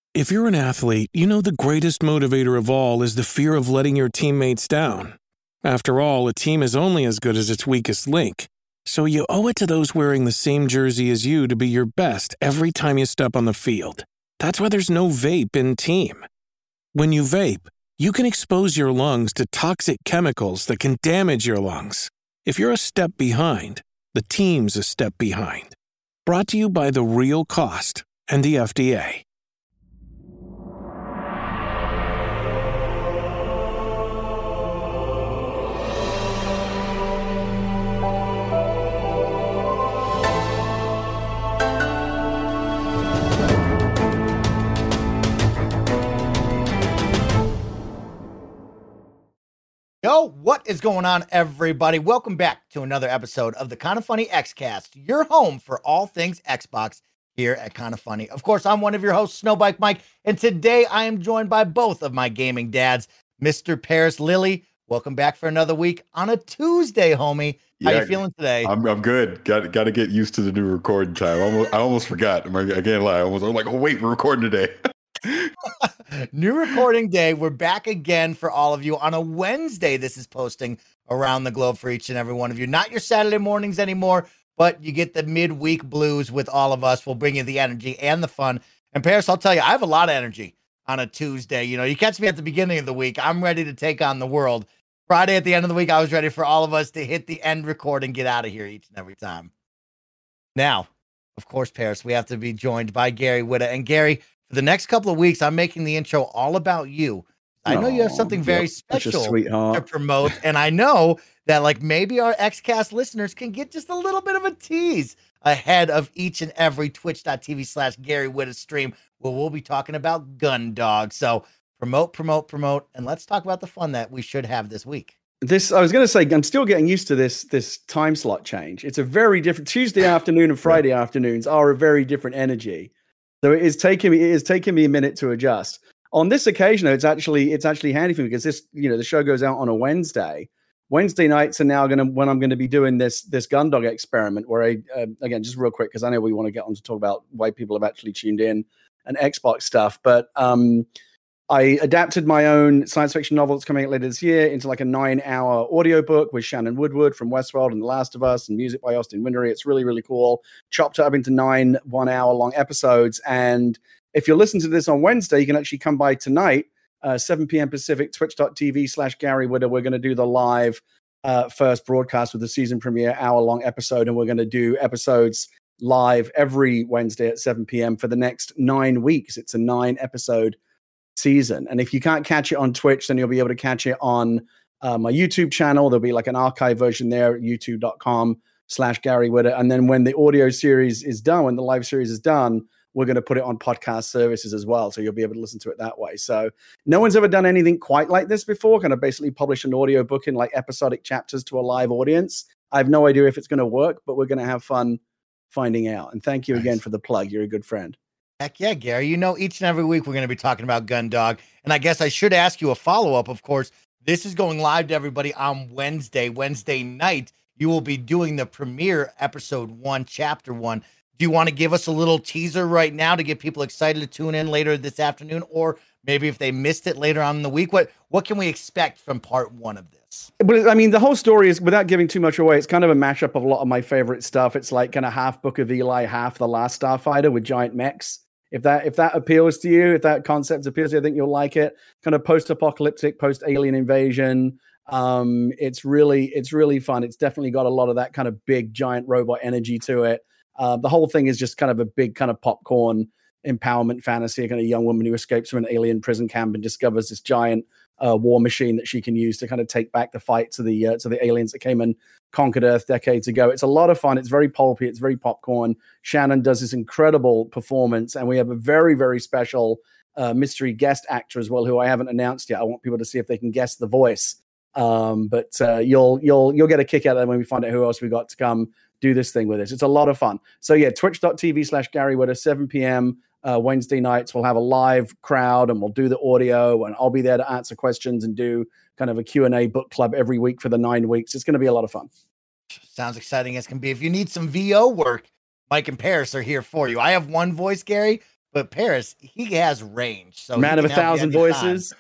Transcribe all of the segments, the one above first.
If you're an athlete, you know the greatest motivator of all is the fear of letting your teammates down. After all, a team is only as good as its weakest link. So you owe it to those wearing the same jersey as you to be your best every time you step on the field. That's why there's no vape in team. When you vape, you can expose your lungs to toxic chemicals that can damage your lungs. If you're a step behind, the team's a step behind. Brought to you by The Real Cost and the FDA. Yo, what is going on, everybody? Welcome back to another episode of the Kinda Funny Xcast, your home for all things Xbox here at Kinda Funny. Of course, I'm one of your hosts, Snowbike Mike, and today I am joined by both of my gaming dads, Mr. Paris Lilly. Welcome back for another week on a Tuesday, homie. How you feeling today? I'm good. Got to get used to the new recording time. I almost forgot. I can't lie. I'm like, oh wait, we're recording today. New recording day. We're back again for all of you on a Wednesday. This is posting around the globe for each and every one of you. Not your Saturday mornings anymore, but you get the midweek blues with all of us. We'll bring you the energy and the fun. And Paris, I'll tell you, I have a lot of energy on a Tuesday. You know, you catch me at the beginning of the week, I'm ready to take on the world. Friday at the end of the week, I was ready for all of us to hit the end record and get out of here each and every time. Now, of course, Paris, we have to be joined by Gary Whitta. And Gary, for the next couple of weeks, I'm making the intro all about you. I know you have something very special to promote, and I know that like maybe our XCast listeners can get just a little bit of a tease ahead of each and every twitch.tv/Gary Whitta stream where we'll be talking about Gundog. So promote, and let's talk about the fun that we should have this week. I was going to say, I'm still getting used to this time slot change. It's a very different Tuesday afternoon and Friday afternoons are a very different energy. So it is taking me a minute to adjust. On this occasion, though, it's actually handy for me because the show goes out on a Wednesday. Wednesday nights are now when I'm going to be doing this Gundog experiment where again, just real quick, because I know we want to get on to talk about why people have actually tuned in and Xbox stuff. But I adapted my own science fiction novel that's coming out later this year into like a 9-hour audiobook with Shannon Woodward from Westworld and The Last of Us and music by Austin Wintory. It's really, really cool. Chopped it up into 9 1-hour long episodes. And if you're listening to this on Wednesday, you can actually come by tonight, 7 p.m. Pacific, twitch.tv/Gary Whitta. We're going to do the live first broadcast with the season premiere hour-long episode. And we're going to do episodes live every Wednesday at 7 p.m. for the next 9 weeks. It's a 9-episode season. And if you can't catch it on Twitch, then you'll be able to catch it on my YouTube channel. There'll be like an archive version there at youtube.com/Gary Whitta. And then when the audio series is done, when the live series is done, we're going to put it on podcast services as well. So you'll be able to listen to it that way. So no one's ever done anything quite like this before, kind of basically publish an audio book in like episodic chapters to a live audience. I have no idea if it's going to work, but we're going to have fun finding out. And thank you again for the plug. You're a good friend. Heck yeah, Gary. You know, each and every week we're going to be talking about Gundog. And I guess I should ask you a follow-up. Of course, this is going live to everybody on Wednesday night. You will be doing the premiere episode 1, chapter 1. Do you want to give us a little teaser right now to get people excited to tune in later this afternoon? Or maybe if they missed it later on in the week, what can we expect from part 1 of this? But I mean, the whole story is, without giving too much away, it's kind of a mashup of a lot of my favorite stuff. It's like kind of half Book of Eli, half The Last Starfighter with giant mechs. If that appeals to you, if that concept appeals to you, I think you'll like it. Kind of post-apocalyptic, post-alien invasion. It's really fun. It's definitely got a lot of that kind of big giant robot energy to it. The whole thing is just kind of a big kind of popcorn empowerment fantasy. A kind of young woman who escapes from an alien prison camp and discovers this giant war machine that she can use to kind of take back the fight to the aliens that came and conquered Earth decades ago. It's a lot of fun. It's very pulpy. It's very popcorn. Shannon does this incredible performance, and we have a very, very special mystery guest actor as well, who I haven't announced yet. I want people to see if they can guess the voice. But you'll get a kick out of that when we find out who else we got to come do this thing with us. It's a lot of fun. So yeah, twitch.tv/Gary Whitta, 7 p.m. Wednesday nights. We'll have a live crowd and we'll do the audio, and I'll be there to answer questions and do kind of a Q&A book club every week for the 9 weeks. It's going to be a lot of fun. Sounds exciting as can be. If you need some VO work, Mike and Paris are here for you. I have one voice, Gary, but Paris, he has range. So Man he of can help you 1,000 anytime. voices.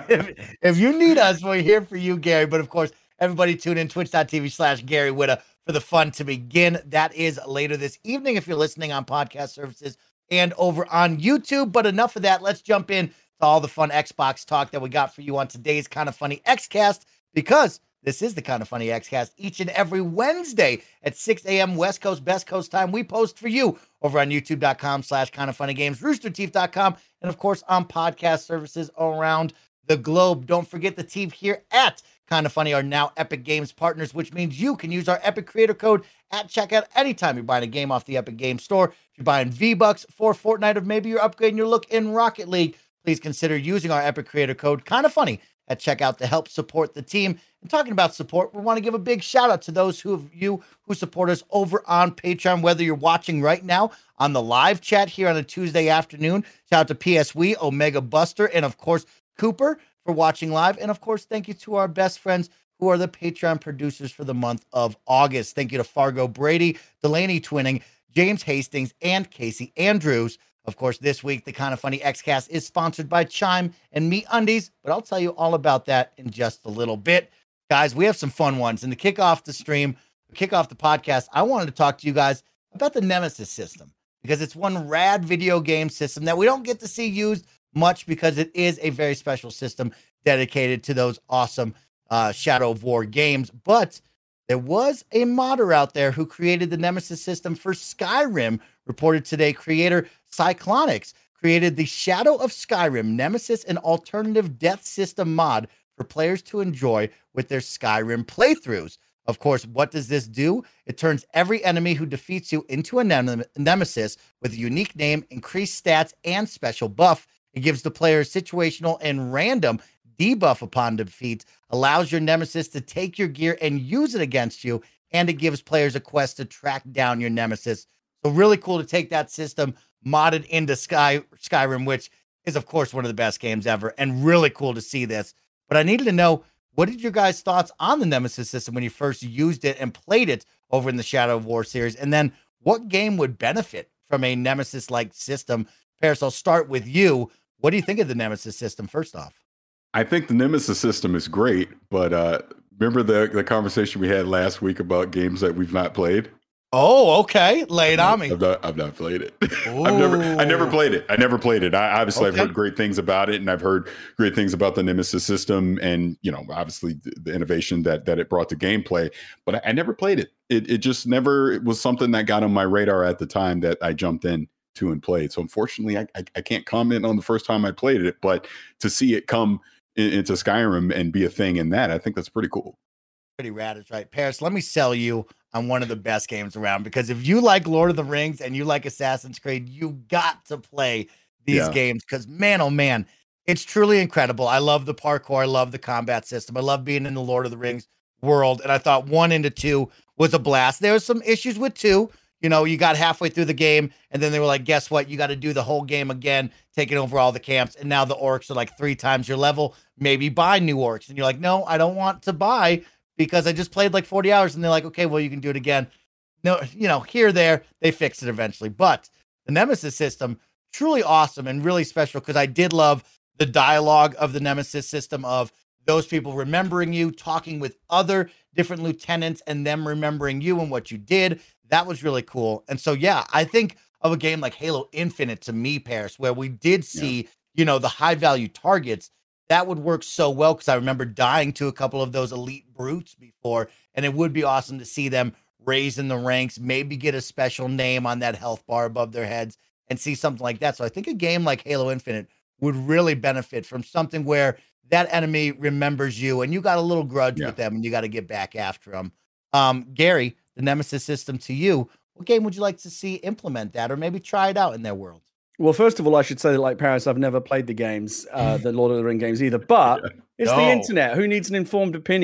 If you need us, we're here for you, Gary. But of course, everybody tune in twitch.tv/Gary Whitta for the fun to begin. That is later this evening if you're listening on podcast services and over on YouTube. But enough of that. Let's jump in to all the fun Xbox talk that we got for you on today's Kind of Funny Xcast, because this is the Kind of Funny Xcast each and every Wednesday at 6 a.m. West Coast, Best Coast time. We post for you over on youtube.com/kindoffunnygames, roosterteeth.com, and of course on podcast services around the globe. Don't forget the team here at Kind of Funny are now Epic Games partners, which means you can use our Epic creator code at checkout anytime you're buying a game off the Epic Games Store. If you're buying V-Bucks for Fortnite, or maybe you're upgrading your look in Rocket League, please consider using our Epic creator code Kind of Funny at checkout to help support the team. And talking about support, we want to give a big shout out to those who support us over on Patreon, whether you're watching right now on the live chat here on a Tuesday afternoon. Shout out to PSW, Omega Buster, and of course, Cooper for watching live. And of course, thank you to our best friends who are the Patreon producers for the month of August. Thank you to Fargo Brady, Delaney Twinning, James Hastings, and Casey Andrews. Of course, this week, the Kind of Funny Xcast is sponsored by Chime and Me Undies, but I'll tell you all about that in just a little bit. Guys, we have some fun ones. And to kick off the stream, kick off the podcast, I wanted to talk to you guys about the Nemesis system, because it's one rad video game system that we don't get to see used much, because it is a very special system dedicated to those awesome Shadow of War games. But there was a modder out there who created the Nemesis system for Skyrim. Reported today, creator Cyclonics created the Shadow of Skyrim Nemesis, an alternative death system mod for players to enjoy with their Skyrim playthroughs. Of course, what does this do? It turns every enemy who defeats you into a nemesis with a unique name, increased stats, and special buff. It gives the player situational and random debuff upon defeat, allows your nemesis to take your gear and use it against you, and it gives players a quest to track down your nemesis. So really cool to take that system modded into Skyrim, which is, of course, one of the best games ever, and really cool to see this. But I needed to know, what did your guys' thoughts on the Nemesis system when you first used it and played it over in the Shadow of War series? And then what game would benefit from a Nemesis-like system? Paris, I'll start with you. What do you think of the Nemesis system, first off? I think the Nemesis system is great, but remember the conversation we had last week about games that we've not played? Oh, okay. Lay it on me. I've not played it. I never played it. I obviously I've heard great things about it, and I've heard great things about the Nemesis system, and obviously the innovation that it brought to gameplay. But I never played it. It just never was something that got on my radar at the time that I jumped in to and played. So unfortunately, I can't comment on the first time I played it, but to see it come into Skyrim and be a thing in that, I think that's pretty cool. Pretty rad, is right. Paris, let me sell you on one of the best games around, because if you like Lord of the Rings and you like Assassin's Creed, you got to play these games, because man, oh man, it's truly incredible. I love the parkour. I love the combat system. I love being in the Lord of the Rings world. And I thought 1 into 2 was a blast. There was some issues with 2. You got halfway through the game and then they were like, guess what? You got to do the whole game again, taking over all the camps. And now the orcs are like 3 times your level. Maybe buy new orcs. And you're like, no, I don't want to buy, because I just played like 40 hours. And they're like, okay, well, you can do it again. No, here, there, they fixed it eventually. But the Nemesis system, truly awesome and really special, because I did love the dialogue of the Nemesis system, of those people remembering you, talking with other different lieutenants, and them remembering you and what you did. That was really cool. And so, yeah, I think of a game like Halo Infinite, to me, Paris, where we did see, the high value targets. That would work so well, because I remember dying to a couple of those elite brutes before, and it would be awesome to see them raise in the ranks, maybe get a special name on that health bar above their heads, and see something like that. So I think a game like Halo Infinite would really benefit from something where that enemy remembers you and you got a little grudge with them and you got to get back after them. Gary, the Nemesis system to you, what game would you like to see implement that, or maybe try it out in their world? Well, first of all, I should say that, like Paris, I've never played the games, the Lord of the Rings games either, but it's the internet. Who needs an informed opinion?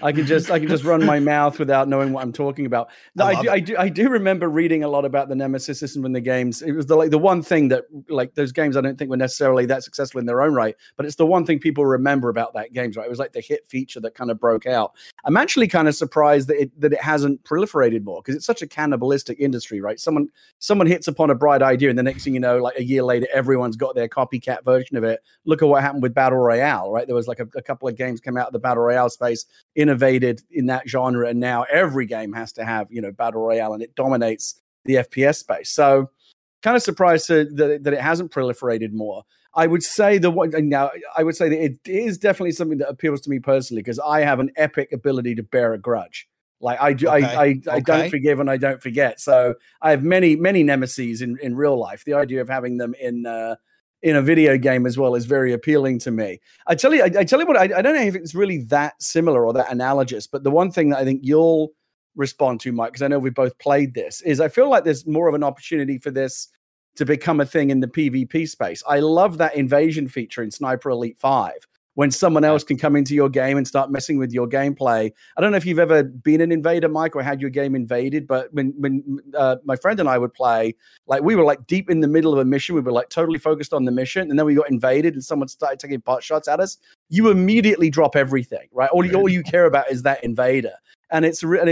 I can just run my mouth without knowing what I'm talking about. No, I do remember reading a lot about the Nemesis system in the games. It was the one thing that, like, those games I don't think were necessarily that successful in their own right, but it's the one thing people remember about that games, right? It was like the hit feature that kind of broke out. I'm actually kind of surprised that it hasn't proliferated more, because it's such a cannibalistic industry, right? Someone hits upon a bright idea, and the next thing you know, like a year later, everyone's got their copycat version of it. Look at what happened with Battle Royale, right? There was like a couple of games came out of the Battle Royale space, innovated in that genre, and now every game has to have, Battle Royale, and it dominates the FPS space. So kind of surprised that it hasn't proliferated more. I would say that it is definitely something that appeals to me personally, because I have an epic ability to bear a grudge. Like I do, I don't forgive and I don't forget. So I have many nemeses in real life. The idea of having them in a video game as well is very appealing to me. I tell you what, I don't know if it's really that similar or that analogous, but the one thing that I think you'll respond to, Mike, because I know we both played this, is I feel like there's more of an opportunity for this to become a thing in the PvP space. I love that invasion feature in Sniper Elite 5, when someone else can come into your game and start messing with your gameplay. I don't know if you've ever been an invader, Mike, or had your game invaded, but when my friend and I would play, like, we were like deep in the middle of a mission. We were like totally focused on the mission, and then we got invaded and someone started taking pot shots at us. You immediately drop everything, right? All you care about is that invader. And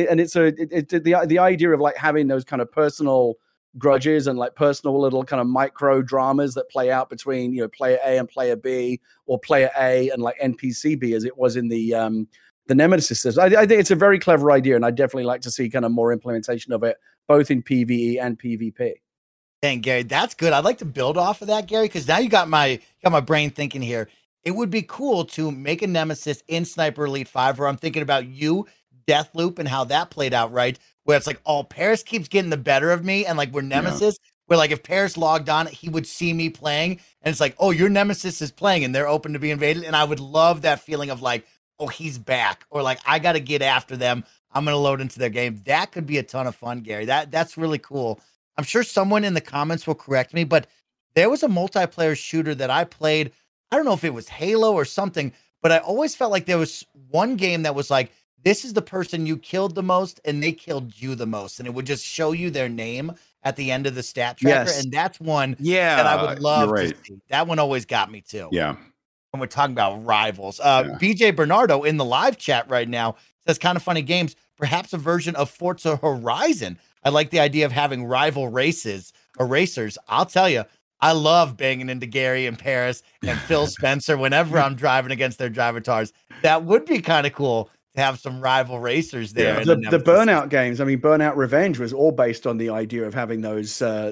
the idea of like having those kind of personal grudges and like personal little kind of micro dramas that play out between player A and player B, or player A and like NPC B, as it was in the Nemesis system. I think it's a very clever idea, and I definitely like to see kind of more implementation of it, both in PvE and PvP. Dang, Gary, that's good. I'd like to build off of that, Gary, because now you got my brain thinking here. It would be cool to make a Nemesis in Sniper Elite 5, where I'm thinking about you, Deathloop, and how that played out, right? Where it's like, oh, Paris keeps getting the better of me, and like we're Nemesis, where like if Paris logged on, he would see me playing, and it's like, oh, your Nemesis is playing, and they're open to be invaded, and I would love that feeling of like, oh, he's back, or like I got to get after them. I'm gonna load into their game. That could be a ton of fun, Gary. That's really cool. I'm sure someone in the comments will correct me, but there was a multiplayer shooter that I played. I don't know if it was Halo or something, but I always felt like there was one game that was like, this is the person you killed the most, and they killed you the most. And it would just show you their name at the end of the stat tracker. Yes. And that's one that I would love to see. That one always got me too. Yeah. And we're talking about rivals. BJ Bernardo in the live chat right now says, kind of funny games, perhaps a version of Forza Horizon. I like the idea of having rival racers. I'll tell you, I love banging into Gary and Paris and Phil Spencer whenever I'm driving against their drivatars. That would be kind of cool to have some rival racers there. Yeah. The Burnout games, I mean, Burnout Revenge was all based on the idea of having those kind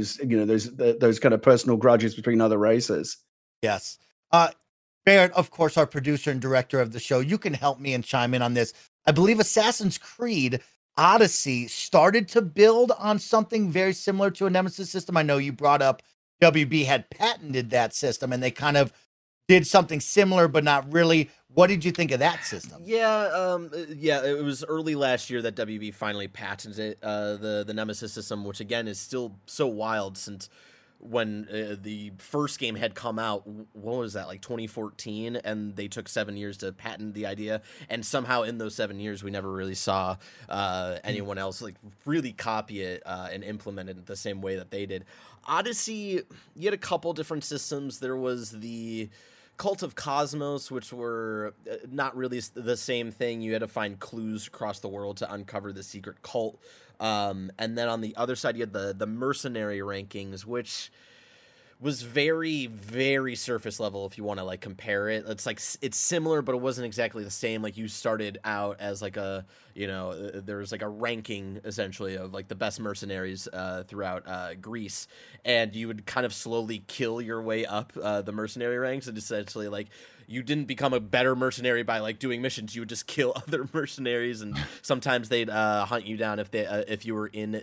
of personal grudges between other races. Yes. Barrett, of course, our producer and director of the show, you can help me and chime in on this. I believe Assassin's Creed Odyssey started to build on something very similar to a Nemesis system. I know you brought up WB had patented that system, and they kind of did something similar, but not really. What did you think of that system? Yeah, it was early last year that WB finally patented the Nemesis system, which again is still so wild since when the first game had come out. What was that, like 2014? And they took 7 years to patent the idea, and somehow in those 7 years we never really saw anyone else like really copy it and implement it the same way that they did. Odyssey, you had a couple different systems. There was the Cult of Cosmos, which were not really the same thing. You had to find clues across the world to uncover the secret cult. And then on the other side, you had the mercenary rankings, which was very, very surface level if you want to like compare it. It's like it's similar, but it wasn't exactly the same. Like you started out as like a, there was like a ranking essentially of like the best mercenaries throughout Greece, and you would kind of slowly kill your way up the mercenary ranks, and essentially like you didn't become a better mercenary by like doing missions. You would just kill other mercenaries, and sometimes they'd hunt you down if you were in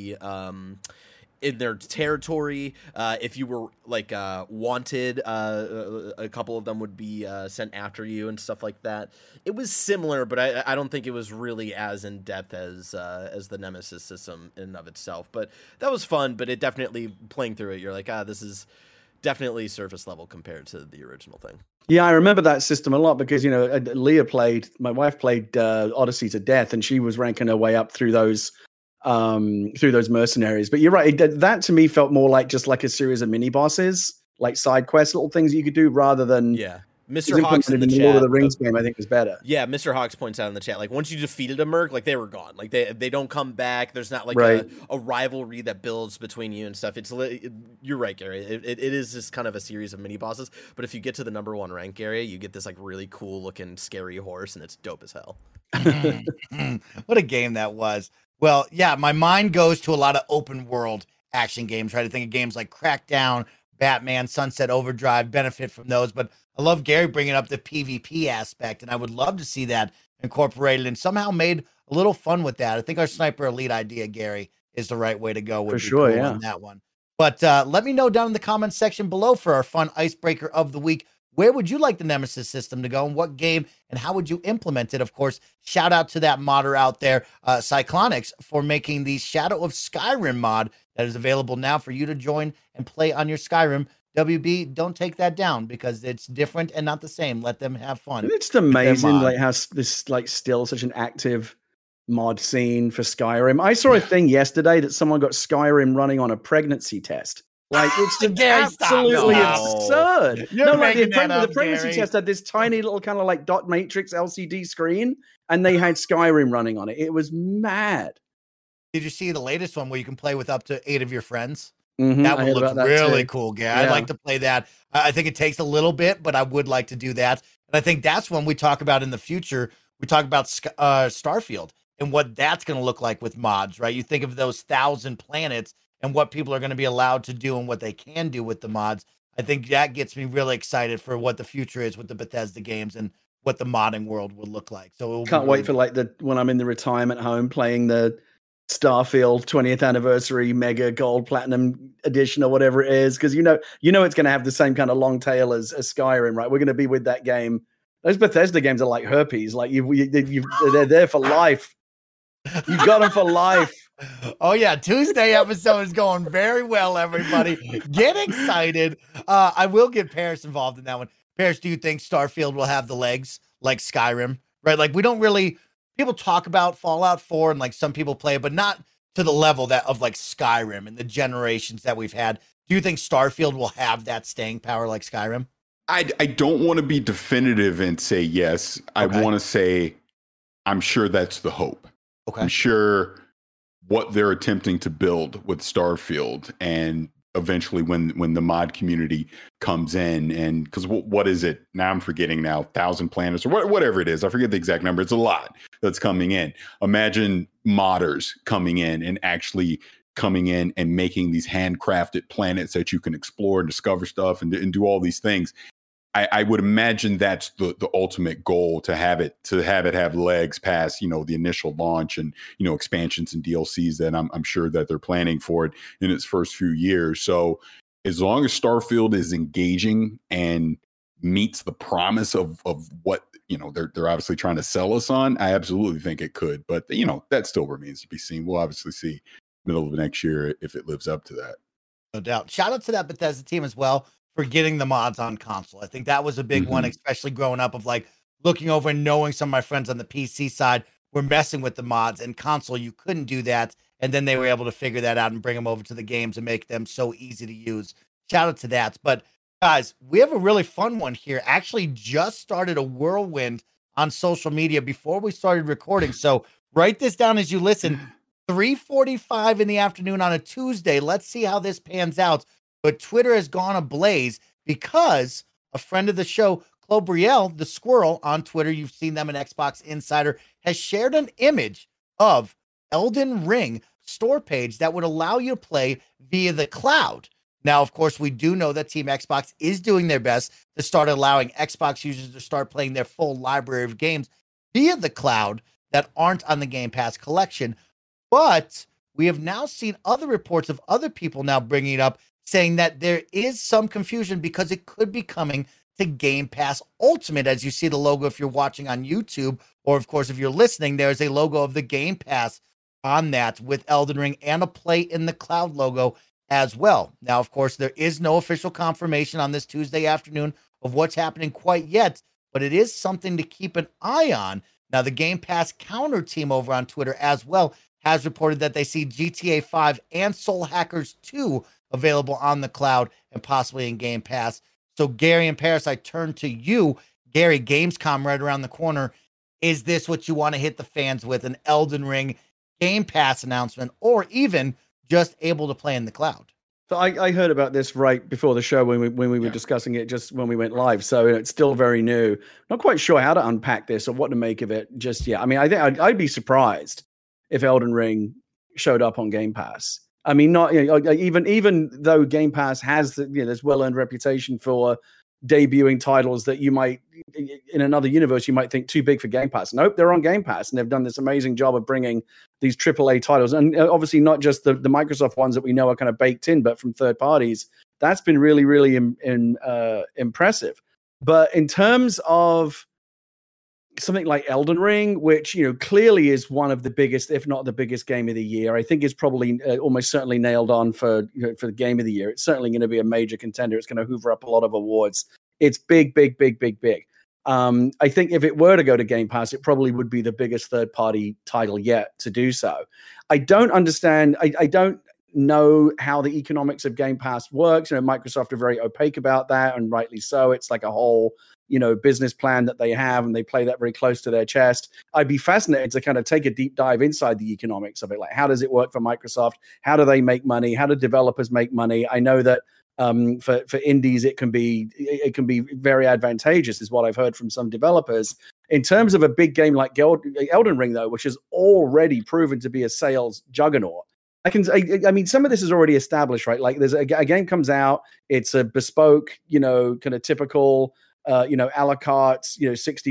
their territory. If you were like wanted, a couple of them would be sent after you and stuff like that. It was similar, but I don't think it was really as in depth as the Nemesis system in and of itself. But that was fun. But it definitely, playing through it, you're like, this is definitely surface level compared to the original thing. Yeah, I remember that system a lot because, my wife played Odyssey to death, and she was ranking her way up through those mercenaries. But you're right, that to me felt more like just like a series of mini bosses, like side quest little things you could do rather than Mr. Hawks in the chat. Lord of the Rings game, I think, was better. Yeah, Mr. Hawks points out in the chat, like once you defeated a merc, like they were gone. Like they don't come back. There's not like a rivalry that builds between you and stuff. You're right, Gary. It is just kind of a series of mini bosses. But if you get to the number 1 rank area, you get this like really cool looking scary horse, and it's dope as hell. What a game that was. Well, yeah, my mind goes to a lot of open world action games. Right, I think of games like Crackdown, Batman, Sunset Overdrive benefit from those, but I love Gary bringing up the PvP aspect, and I would love to see that incorporated and somehow made a little fun with that. I think our Sniper Elite idea, Gary, is the right way to go. For sure, cool on that one. But let me know down in the comments section below for our fun icebreaker of the week. Where would you like the Nemesis system to go, and what game, and how would you implement it? Of course, shout out to that modder out there, Cyclonics, for making the Shadow of Skyrim mod that is available now for you to join and play on your Skyrim. WB, don't take that down because it's different and not the same. Let them have fun. It's amazing like how this like still such an active mod scene for Skyrim. I saw a thing yesterday that someone got Skyrim running on a pregnancy test. Like it's absolutely absurd. The pregnancy test had this tiny little kind of like dot matrix LCD screen, and they had Skyrim running on it. It was mad. Did you see the latest one where you can play with up to 8 of your friends? Mm-hmm. That one looks really cool, Gary. I'd like to play that. I think it takes a little bit, but I would like to do that. And I think that's when we talk about in the future, we talk about Starfield and what that's going to look like with mods, right? You think of those 1,000 planets and what people are going to be allowed to do and what they can do with the mods. I think that gets me really excited for what the future is with the Bethesda games and what the modding world would look like. So can't wait for like when I'm in the retirement home playing the Starfield 20th anniversary mega gold platinum edition or whatever it is, because you know it's going to have the same kind of long tail as Skyrim, right? We're going to be with that game. Those Bethesda games are like herpes, like they're there for life. You got them for life. Oh yeah, Tuesday episode is going very well, everybody. Get excited. I will get Paris involved in that one. Paris, do you think Starfield will have the legs like Skyrim? Right, like we don't really. People talk about Fallout 4 and like some people play it, but not to the level that of like Skyrim and the generations that we've had. Do you think Starfield will have that staying power like Skyrim? I don't want to be definitive and say yes. I want to say I'm sure that's the hope. Okay. I'm sure what they're attempting to build with Starfield, and eventually when the mod community comes in, and because what is it now? I'm forgetting now, 1,000 planets or whatever it is. I forget the exact number. It's a lot that's coming in. Imagine modders coming in and actually coming in and making these handcrafted planets that you can explore and discover stuff and do all these things. I would imagine that's the ultimate goal, to have it legs past, the initial launch and, expansions and DLCs that I'm sure that they're planning for it in its first few years. So as long as Starfield is engaging and meets the promise of what, they're obviously trying to sell us on, I absolutely think it could. But, that still remains to be seen. We'll obviously see middle of next year if it lives up to that. No doubt. Shout out to that Bethesda team as well for getting the mods on console. I think that was a big one, especially growing up, of like looking over and knowing some of my friends on the PC side were messing with the mods, and console, you couldn't do that. And then they were able to figure that out and bring them over to the games and make them so easy to use. Shout out to that. But guys, we have a really fun one here. Actually just started a whirlwind on social media before we started recording. So write this down as you listen. 3:45 in the afternoon on a Tuesday. Let's see how this pans out. But Twitter has gone ablaze because a friend of the show, Chloe Brielle, the squirrel on Twitter, you've seen them in Xbox Insider, has shared an image of Elden Ring store page that would allow you to play via the cloud. Now, of course, we do know that Team Xbox is doing their best to start allowing Xbox users to start playing their full library of games via the cloud that aren't on the Game Pass collection. But we have now seen other reports of other people now bringing it up, saying that there is some confusion because it could be coming to Game Pass Ultimate. As you see the logo, if you're watching on YouTube, or of course, if you're listening, there's a logo of the Game Pass on that with Elden Ring and a Play in the Cloud logo. as well. Now, of course, there is no official confirmation on this Tuesday afternoon of what's happening quite yet, but it is something to keep an eye on. Now, the Game Pass counter team over on Twitter as well has reported that they see GTA 5 and Soul Hackers 2 available on the cloud and possibly in Game Pass. So, Gary and Paris, I turn to you. Gary, Gamescom right around the corner. Is this what you want to hit the fans with, an Elden Ring Game Pass announcement, or even just able to play in the cloud? So I heard about this right before the show when we were discussing it just when we went live. So it's still very new. Not quite sure how to unpack this or what to make of it just yet. I mean, I think I'd be surprised if Elden Ring showed up on Game Pass. I mean, not even though Game Pass has this well-earned reputation for debuting titles that you might, in another universe, you might think too big for Game Pass. Nope, they're on Game Pass, and they've done this amazing job of bringing these AAA titles, and obviously not just the Microsoft ones that we know are kind of baked in, but from third parties. That's been really, really impressive. But in terms of something like Elden Ring, which clearly is one of the biggest, if not the biggest game of the year, I think is probably almost certainly nailed on for the game of the year. It's certainly going to be a major contender. It's going to hoover up a lot of awards. It's big, big, big, big, big. I think if it were to go to Game Pass, it probably would be the biggest third-party title yet to do so. I don't understand. I don't know how the economics of Game Pass works. Microsoft are very opaque about that, and rightly so. It's like a whole business plan that they have, and they play that very close to their chest. I'd be fascinated to kind of take a deep dive inside the economics of it. Like, how does it work for Microsoft? How do they make money? How do developers make money? I know that for indies, it can be very advantageous, is what I've heard from some developers. In terms of a big game like Elden Ring, though, which has already proven to be a sales juggernaut, I mean, some of this is already established, right? Like, there's a game comes out, it's a bespoke, kind of typical, a la carte, $60,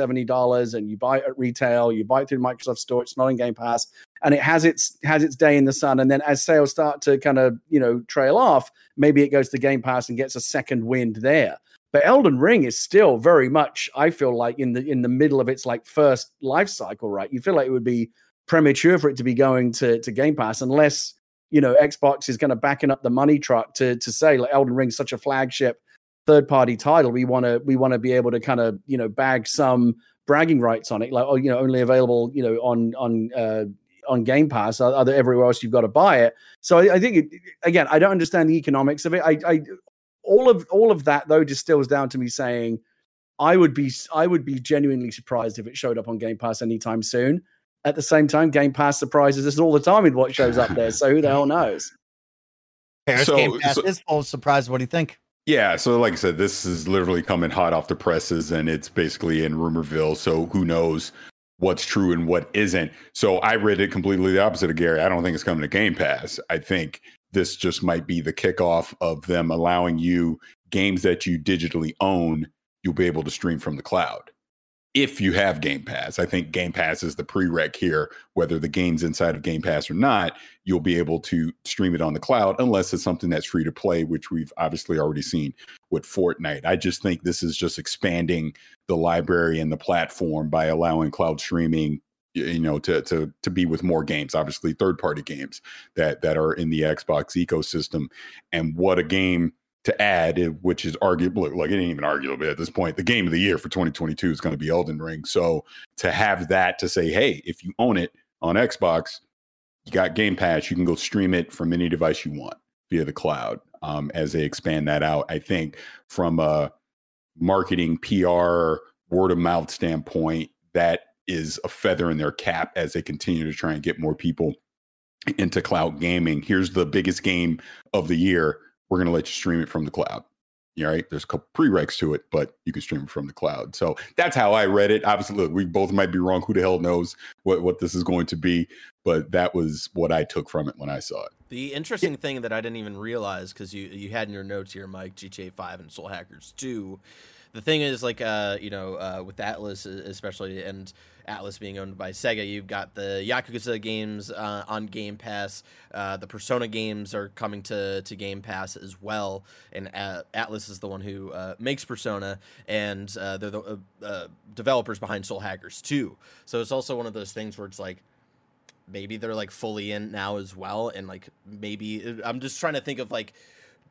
$70, and you buy it at retail, you buy it through Microsoft Store, it's not in Game Pass, and it has its day in the sun. And then as sales start to kind of, trail off, maybe it goes to Game Pass and gets a second wind there. But Elden Ring is still very much, I feel like, in the middle of its like first life cycle, right? You feel like it would be premature for it to be going to Game Pass unless, Xbox is kind of backing up the money truck to say, like, Elden Ring's such a flagship third-party title, we want to be able to kind of bag some bragging rights on it, like, only available on Game Pass, other everywhere else you've got to buy it. So I think again, I don't understand the economics of it. I all of that though distills down to me saying I would be genuinely surprised if it showed up on Game Pass anytime soon. At the same time, Game Pass surprises us all the time with what shows up there, so who the hell knows? Game Pass is full of surprise. What do you think? Yeah, so like I said, this is literally coming hot off the presses, and it's basically in Rumorville, so who knows what's true and what isn't. So I read it completely the opposite of Gary. I don't think it's coming to Game Pass. I think this just might be the kickoff of them allowing you games that you digitally own, you'll be able to stream from the cloud. If you have Game Pass, I think Game Pass is the prereq here. Whether the game's inside of Game Pass or not, you'll be able to stream it on the cloud unless it's something that's free to play, which we've obviously already seen with Fortnite. I just think this is just expanding the library and the platform by allowing cloud streaming, to be with more games, obviously third-party games that are in the Xbox ecosystem. And what a game to add, which is arguable, like it ain't even arguable at this point, the game of the year for 2022 is going to be Elden Ring. So to have that, to say, hey, if you own it on Xbox, you got Game Pass, you can go stream it from any device you want via the cloud. As they expand that out, I think from a marketing, PR, word of mouth standpoint, that is a feather in their cap as they continue to try and get more people into cloud gaming. Here's the biggest game of the year. We're going to let you stream it from the cloud. All right. There's a couple prereqs to it, but you can stream it from the cloud. So that's how I read it. Obviously, look, we both might be wrong. Who the hell knows what this is going to be? But that was what I took from it when I saw it. The interesting thing that I didn't even realize, because you had in your notes here, Mike, GTA 5 and Soul Hackers 2. The thing is, like, with Atlas especially, and Atlas being owned by Sega, you've got the Yakuza games on Game Pass. The Persona games are coming to Game Pass as well. And Atlas is the one who makes Persona, and they're the developers behind Soul Hackers 2. So it's also one of those things where it's like, maybe they're like fully in now as well, and like maybe I'm just trying to think of like,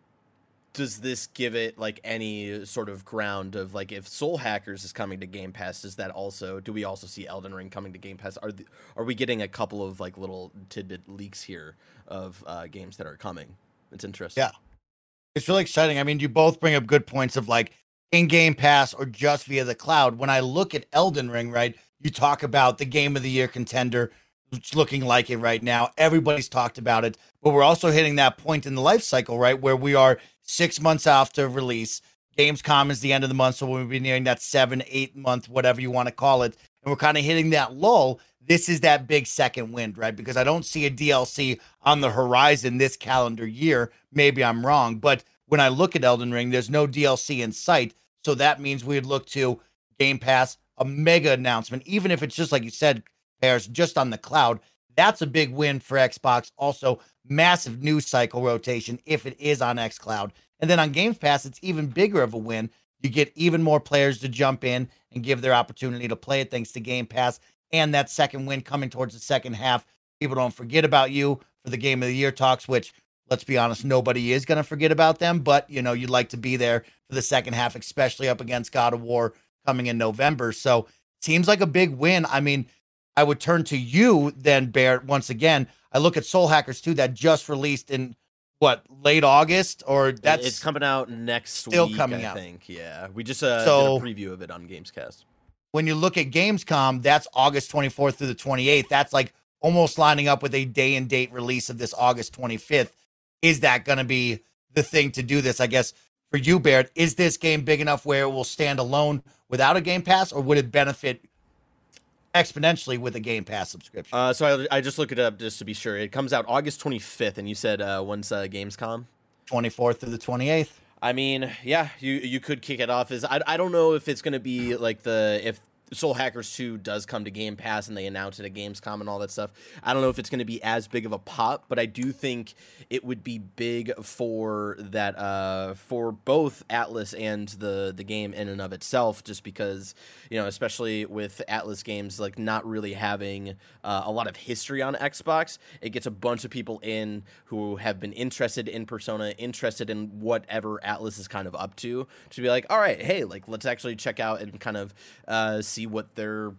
does this give it like any sort of ground of like, if Soul Hackers is coming to Game Pass, do we also see Elden Ring coming to Game Pass? Are we getting a couple of like little tidbit leaks here of games that are coming? It's interesting. Yeah, it's really exciting. I mean, you both bring up good points of like in Game Pass or just via the cloud. When I look at Elden Ring, right, you talk about the Game of the Year contender. It's looking like it right now. Everybody's talked about it, but we're also hitting that point in the life cycle, right, where we are 6 months after release. Gamescom is the end of the month, so we'll be nearing that 7-8 month, whatever you want to call it, and we're kind of hitting that lull. This is that big second wind, right? Because I don't see a DLC on the horizon this calendar year. Maybe I'm wrong, but when I look at Elden Ring, there's no DLC in sight, so that means we'd look to Game Pass, a mega announcement, even if it's just like you said, Paris, just on the cloud. That's a big win for Xbox. Also, massive news cycle rotation if it is on xCloud. And then on Game Pass, it's even bigger of a win. You get even more players to jump in and give their opportunity to play it thanks to Game Pass. And that second win coming towards the second half. People don't forget about you for the Game of the Year talks, which, let's be honest, nobody is going to forget about them. But, you know, you'd like to be there for the second half, especially up against God of War coming in November. So seems like a big win. I mean, I would turn to you then, Barrett, once again. I look at Soul Hackers 2 that just released in, late August? Or that's it's coming out next still week, coming I out. think. Yeah, we just did a preview of it on Gamescast. When you look at Gamescom, that's August 24th through the 28th. That's like almost lining up with a day and date release of this August 25th. Is that going to be the thing to do this? I guess for you, Barrett, is this game big enough where it will stand alone without a Game Pass, or would it benefit exponentially with a Game Pass subscription? So I just looked it up just to be sure. It comes out August 25th, and you said when's Gamescom? 24th through the 28th. I mean, yeah, you could kick it off as I don't know if it's going to be like if Soul Hackers 2 does come to Game Pass and they announce it at Gamescom and all that stuff. I don't know if it's going to be as big of a pop, but I do think it would be big for that for both Atlas and the game in and of itself, just because, you know, especially with Atlas games like not really having a lot of history on Xbox, it gets a bunch of people in who have been interested in Persona, interested in whatever Atlas is kind of up to be like, all right, hey, like let's actually check out and kind of see what their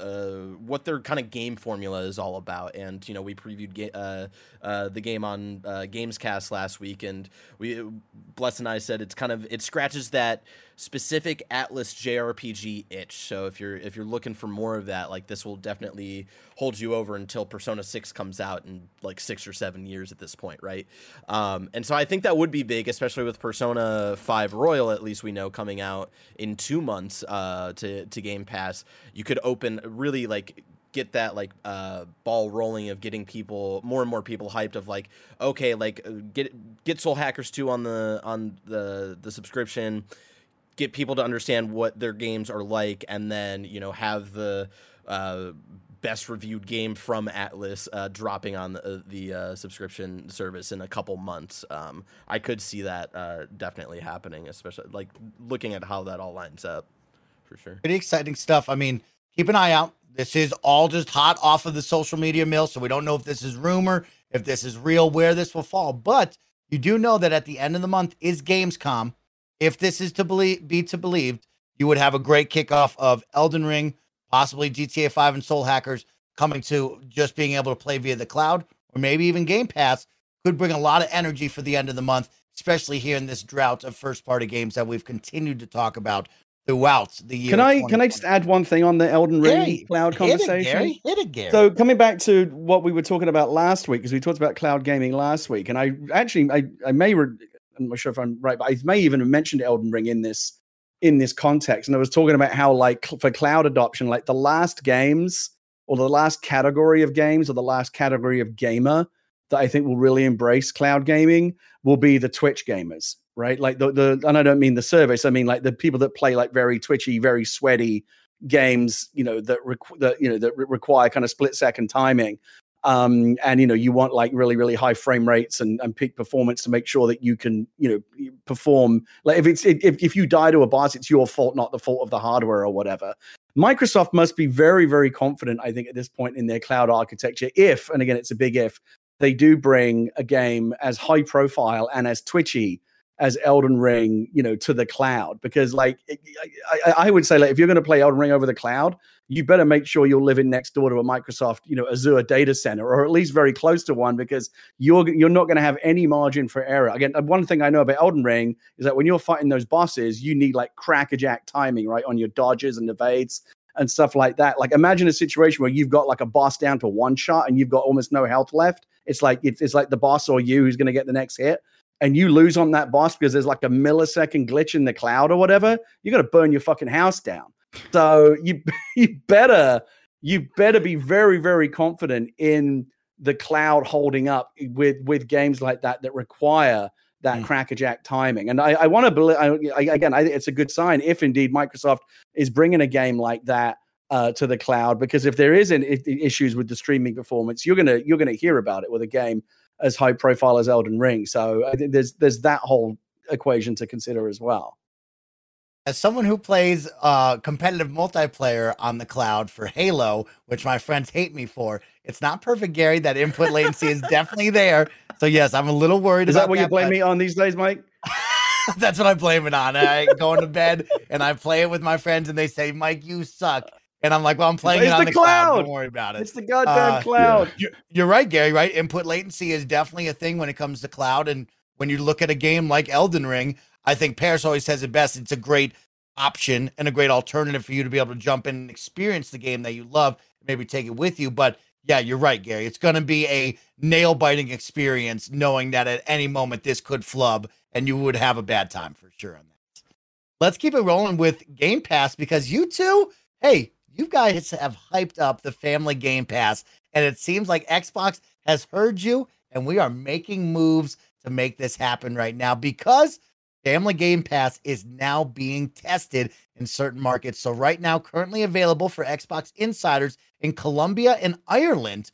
kind of game formula is all about. And, you know, we previewed the game on Gamescast last week, and Bless and I said it scratches that specific Atlas JRPG itch. So if you're looking for more of that, like this will definitely hold you over until Persona 6 comes out in like 6 or 7 years at this point, right? And so I think that would be big, especially with Persona 5 Royal, at least we know, coming out in 2 months to Game Pass. You could really like get that like ball rolling of getting more and more people hyped of like, okay, like get Soul Hackers 2 on the subscription, get people to understand what their games are like, and then, you know, have the best reviewed game from Atlas dropping on the subscription service in a couple months. I could see that definitely happening, especially like looking at how that all lines up, for sure. Pretty exciting stuff. I mean, keep an eye out. This is all just hot off of the social media mill, so we don't know if this is rumor, if this is real, where this will fall. But you do know that at the end of the month is Gamescom. If this is to be believed, you would have a great kickoff of Elden Ring, possibly GTA 5 and Soul Hackers coming to just being able to play via the cloud, or maybe even Game Pass. Could bring a lot of energy for the end of the month, especially here in this drought of first-party games that we've continued to talk about throughout the year. Can I just add one thing on the Elden Ring cloud conversation? Hit it, Gary. So coming back to what we were talking about last week, because we talked about cloud gaming last week, and I may I'm not sure if I'm right, but I may even have mentioned Elden Ring in this context. And I was talking about how, like, for cloud adoption, like the last games or the last category of games or the last category of gamer that I think will really embrace cloud gaming will be the Twitch gamers, right? Like and I don't mean the service. I mean like the people that play like very twitchy, very sweaty games, you know, that require kind of split second timing. And you want like really, really high frame rates and peak performance to make sure that you can perform. Like if you die to a boss, it's your fault, not the fault of the hardware or whatever. Microsoft must be very, very confident, I think, at this point in their cloud architecture. If, and again, it's a big if, they do bring a game as high profile and as twitchy as Elden Ring, to the cloud. Because like I would say, like, if you're going to play Elden Ring over the cloud, you better make sure you're living next door to a Microsoft, Azure data center, or at least very close to one, because you're not going to have any margin for error. Again, one thing I know about Elden Ring is that when you're fighting those bosses, you need like crackerjack timing, right, on your dodges and evades and stuff like that. Like, imagine a situation where you've got like a boss down to one shot and you've got almost no health left. It's like the boss or you who's going to get the next hit, and you lose on that boss because there's like a millisecond glitch in the cloud or whatever. You got to burn your fucking house down. So you better be very, very confident in the cloud holding up with games like that require that crackerjack timing. And I want to believe, again, I think it's a good sign if indeed Microsoft is bringing a game like that to the cloud, because if there is issues with the streaming performance, you're gonna hear about it with a game as high profile as Elden Ring. So I think there's that whole equation to consider as well. As someone who plays competitive multiplayer on the cloud for Halo, which my friends hate me for, it's not perfect, Gary. That input latency is definitely there. So yes, I'm a little worried. Is that what you blame me on these days, Mike? That's what I blame it on. I go into bed and I play it with my friends, and they say, "Mike, you suck." And I'm like, well, I'm playing it on the cloud. Don't worry about it. It's the goddamn cloud. Yeah. You're right, Gary, right? Input latency is definitely a thing when it comes to cloud. And when you look at a game like Elden Ring, I think Paris always says it best. It's a great option and a great alternative for you to be able to jump in and experience the game that you love, maybe take it with you. But yeah, you're right, Gary. It's going to be a nail-biting experience knowing that at any moment this could flub and you would have a bad time for sure on that. Let's keep it rolling with Game Pass, because you two, hey, you guys have hyped up the family Game Pass, and it seems like Xbox has heard you, and we are making moves to make this happen right now, because Family Game Pass is now being tested in certain markets. So right now, currently available for Xbox insiders in Colombia and Ireland.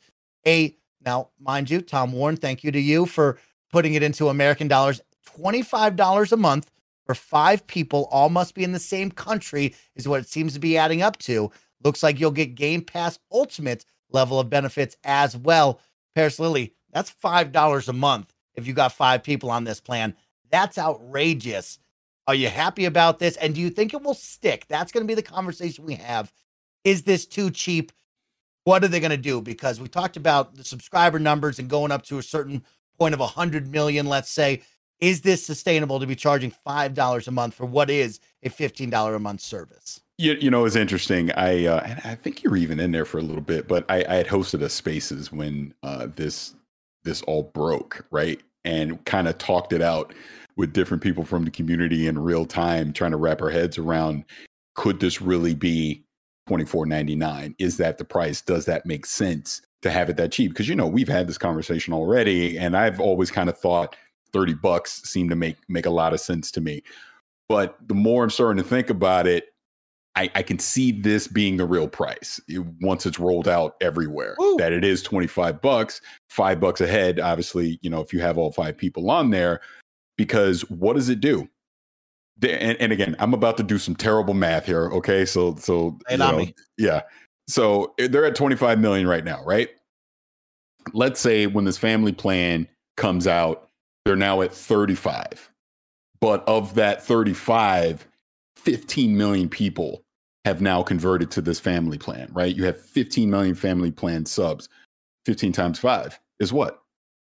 Now, mind you, Tom Warren, thank you to you for putting it into American dollars, $25 a month for 5 people. All must be in the same country is what it seems to be adding up to. Looks like you'll get Game Pass Ultimate level of benefits as well. Paris Lily, that's $5 a month if you got 5 people on this plan. That's outrageous. Are you happy about this? And do you think it will stick? That's going to be the conversation we have. Is this too cheap? What are they going to do? Because we talked about the subscriber numbers and going up to a certain point of 100 million, let's say. Is this sustainable to be charging $5 a month for what is a $15 a month service? It's interesting. I think you were even in there for a little bit, but I had hosted a Spaces when this all broke, right? And kind of talked it out with different people from the community in real time, trying to wrap our heads around, could this really be $24.99? Is that the price? Does that make sense to have it that cheap? Because, we've had this conversation already, and I've always kind of thought $30 seemed to make a lot of sense to me. But the more I'm starting to think about it, I can see this being the real price once it's rolled out everywhere. Ooh. That it is $25, $5 a head. Obviously, if you have all 5 people on there, because what does it do? And again, I'm about to do some terrible math here. Okay, so yeah. So they're at 25 million right now, right? Let's say when this family plan comes out, they're now at 35. But of that 35, 15 million people have now converted to this family plan, right? You have 15 million family plan subs. 15 times 5 is what?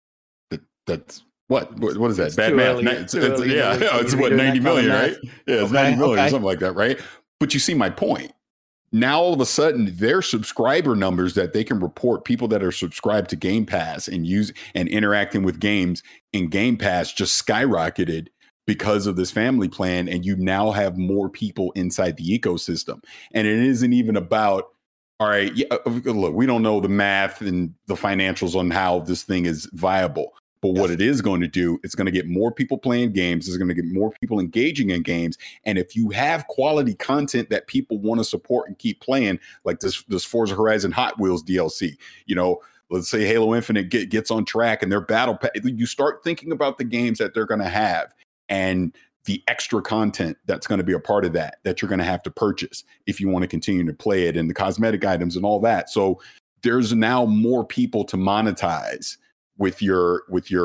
That's what is that? Bad math. It's what, 90 million, right? Yeah, it's 90 million or something like that, right? But you see my point. Now, all of a sudden, their subscriber numbers that they can report, people that are subscribed to Game Pass and interacting with games in Game Pass just skyrocketed because of this family plan, and you now have more people inside the ecosystem. And it isn't even about, all right, look, we don't know the math and the financials on how this thing is viable. But what it is going to do, it's going to get more people playing games. It's going to get more people engaging in games. And if you have quality content that people want to support and keep playing, like this Forza Horizon Hot Wheels DLC, let's say Halo Infinite gets on track and their battle pass, you start thinking about the games that they're going to have and the extra content that's going to be a part of that you're going to have to purchase if you want to continue to play it, and the cosmetic items and all that. So there's now more people to monetize with your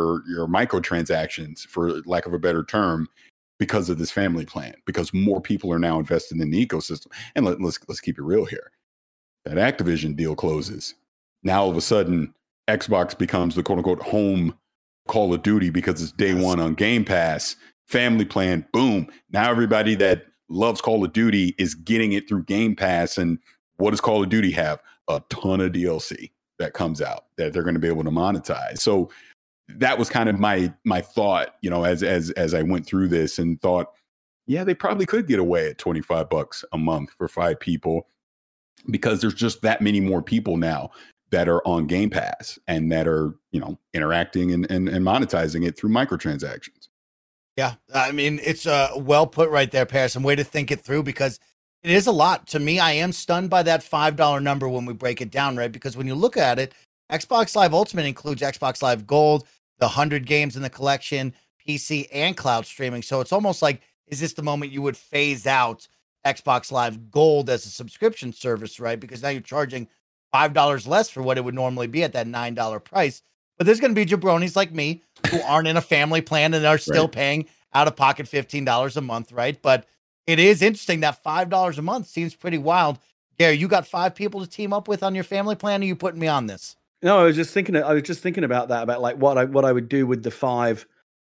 microtransactions, for lack of a better term, because of this family plan, because more people are now invested in the ecosystem. And let's keep it real here. That Activision deal closes. Now all of a sudden, Xbox becomes the quote unquote home Call of Duty because it's day one on Game Pass. Family plan, boom. Now everybody that loves Call of Duty is getting it through Game Pass. And what does Call of Duty have? A ton of DLC that comes out that they're going to be able to monetize. So that was kind of my thought, as I went through this, and thought, yeah, they probably could get away at $25 a month for 5 people, because there's just that many more people now that are on Game Pass and that are, interacting and monetizing it through microtransactions. Yeah, I mean, it's well put right there, Paris. Some way to think it through, because it is a lot. To me, I am stunned by that $5 number when we break it down, right? Because when you look at it, Xbox Live Ultimate includes Xbox Live Gold, the 100 games in the collection, PC and cloud streaming. So it's almost like, is this the moment you would phase out Xbox Live Gold as a subscription service, right? Because now you're charging $5 less for what it would normally be at that $9 price. But there's going to be jabronis like me who aren't in a family plan and are still paying out of pocket $15 a month, right? But it is interesting that $5 a month seems pretty wild. Gary, you got 5 people to team up with on your family plan, or are you putting me on this? No, I was just thinking about that, about like what I would do with the 5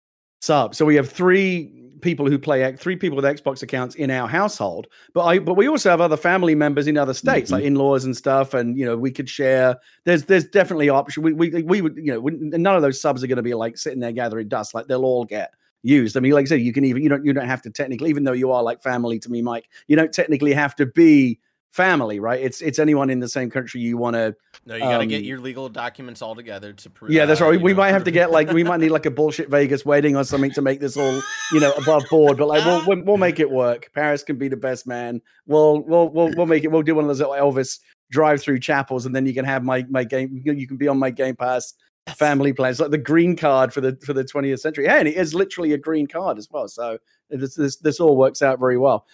subs. So we have 3 people with Xbox accounts in our household, but we also have other family members in other states, like in-laws and stuff, and we could share. There's definitely option. We would, none of those subs are going to be like sitting there gathering dust. Like they'll all get used. I mean, like I said, you can even you don't have to technically, even though you are like family to me, Mike, you don't technically have to be family, right? It's anyone in the same country you want to. No, you got to get your legal documents all together to prove. Yeah, that's right. We might have to get we might need like a bullshit Vegas wedding or something to make this all above board. But like we'll make it work. Paris can be the best man. We'll make it. We'll do one of those Elvis drive-through chapels, and then you can have my game. You can be on my Game Pass family plans, like the green card for the 20th century. Yeah, and it is literally a green card as well. So this all works out very well.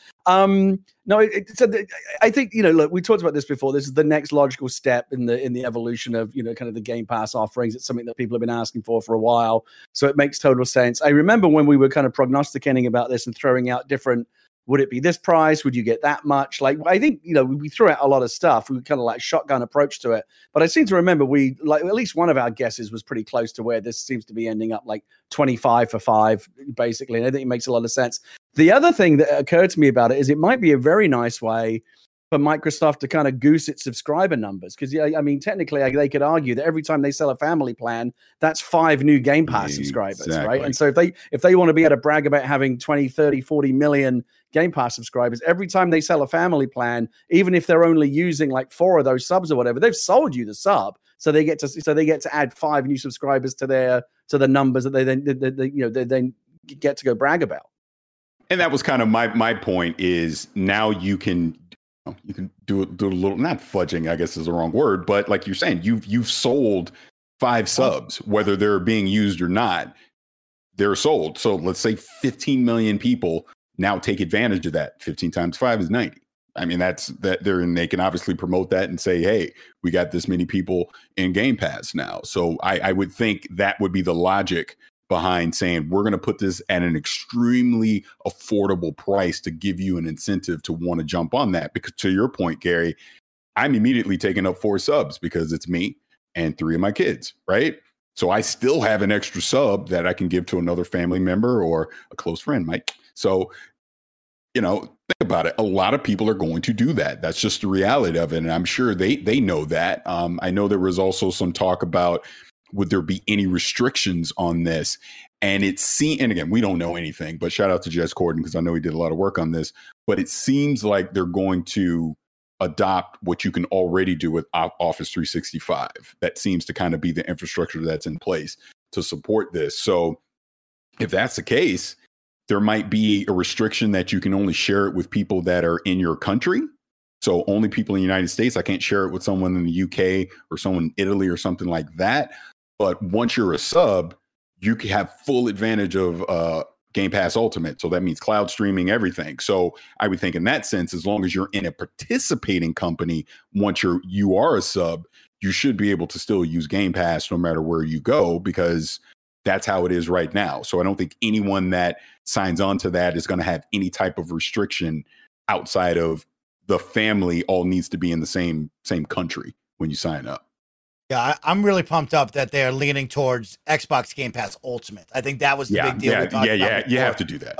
No, I think look, we talked about this before. This is the next logical step in the evolution of kind of the Game Pass offerings. It's something that people have been asking for a while, so it makes total sense. I remember when we were kind of prognosticating about this and throwing out different. Would it be this price? Would you get that much? Like, I think, we threw out a lot of stuff. We kind of like shotgun approach to it. But I seem to remember at least one of our guesses was pretty close to where this seems to be ending up, like 25 for 5, basically. And I think it makes a lot of sense. The other thing that occurred to me about it is it might be a very nice way for Microsoft to kind of goose its subscriber numbers. Because, I mean, technically, they could argue that every time they sell a family plan, that's 5 new Game Pass subscribers, right? And so if they want to be able to brag about having 20, 30, 40 million Game Pass subscribers, every time they sell a family plan, even if they're only using like 4 of those subs or whatever, they've sold you the sub. So they get to add 5 new subscribers to the numbers that they then get to go brag about. And that was kind of my point, is now you can do a little, not fudging, I guess is the wrong word, but like you're saying, you've sold 5 subs, whether they're being used or not, they're sold. So let's say 15 million people now take advantage of that. 15 times 5 is 90. I mean, they can obviously promote that and say, hey, we got this many people in Game Pass now. So I would think that would be the logic behind saying we're going to put this at an extremely affordable price to give you an incentive to want to jump on that. Because to your point, Gary, I'm immediately taking up 4 subs because it's me and 3 of my kids, right? So I still have an extra sub that I can give to another family member or a close friend, Mike. So, think about it. A lot of people are going to do that. That's just the reality of it. And I'm sure they know that. I know there was also some talk about, would there be any restrictions on this? And and again, we don't know anything, but shout out to Jez Corden, because I know he did a lot of work on this, but it seems like they're going to adopt what you can already do with Office 365. That seems to kind of be the infrastructure that's in place to support this. So if that's the case, there might be a restriction that you can only share it with people that are in your country. So only people in the United States. I can't share it with someone in the UK or someone in Italy or something like that. But once you're a sub, you can have full advantage of Game Pass Ultimate. So that means cloud streaming, everything. So I would think in that sense, as long as you're in a participating company, once you are a sub, you should be able to still use Game Pass no matter where you go, because that's how it is right now. So I don't think anyone that signs on to that is going to have any type of restriction outside of the family all needs to be in the same country when you sign up. Yeah, I'm really pumped up that they're leaning towards Xbox Game Pass Ultimate. I think that was the big deal. You have to do that.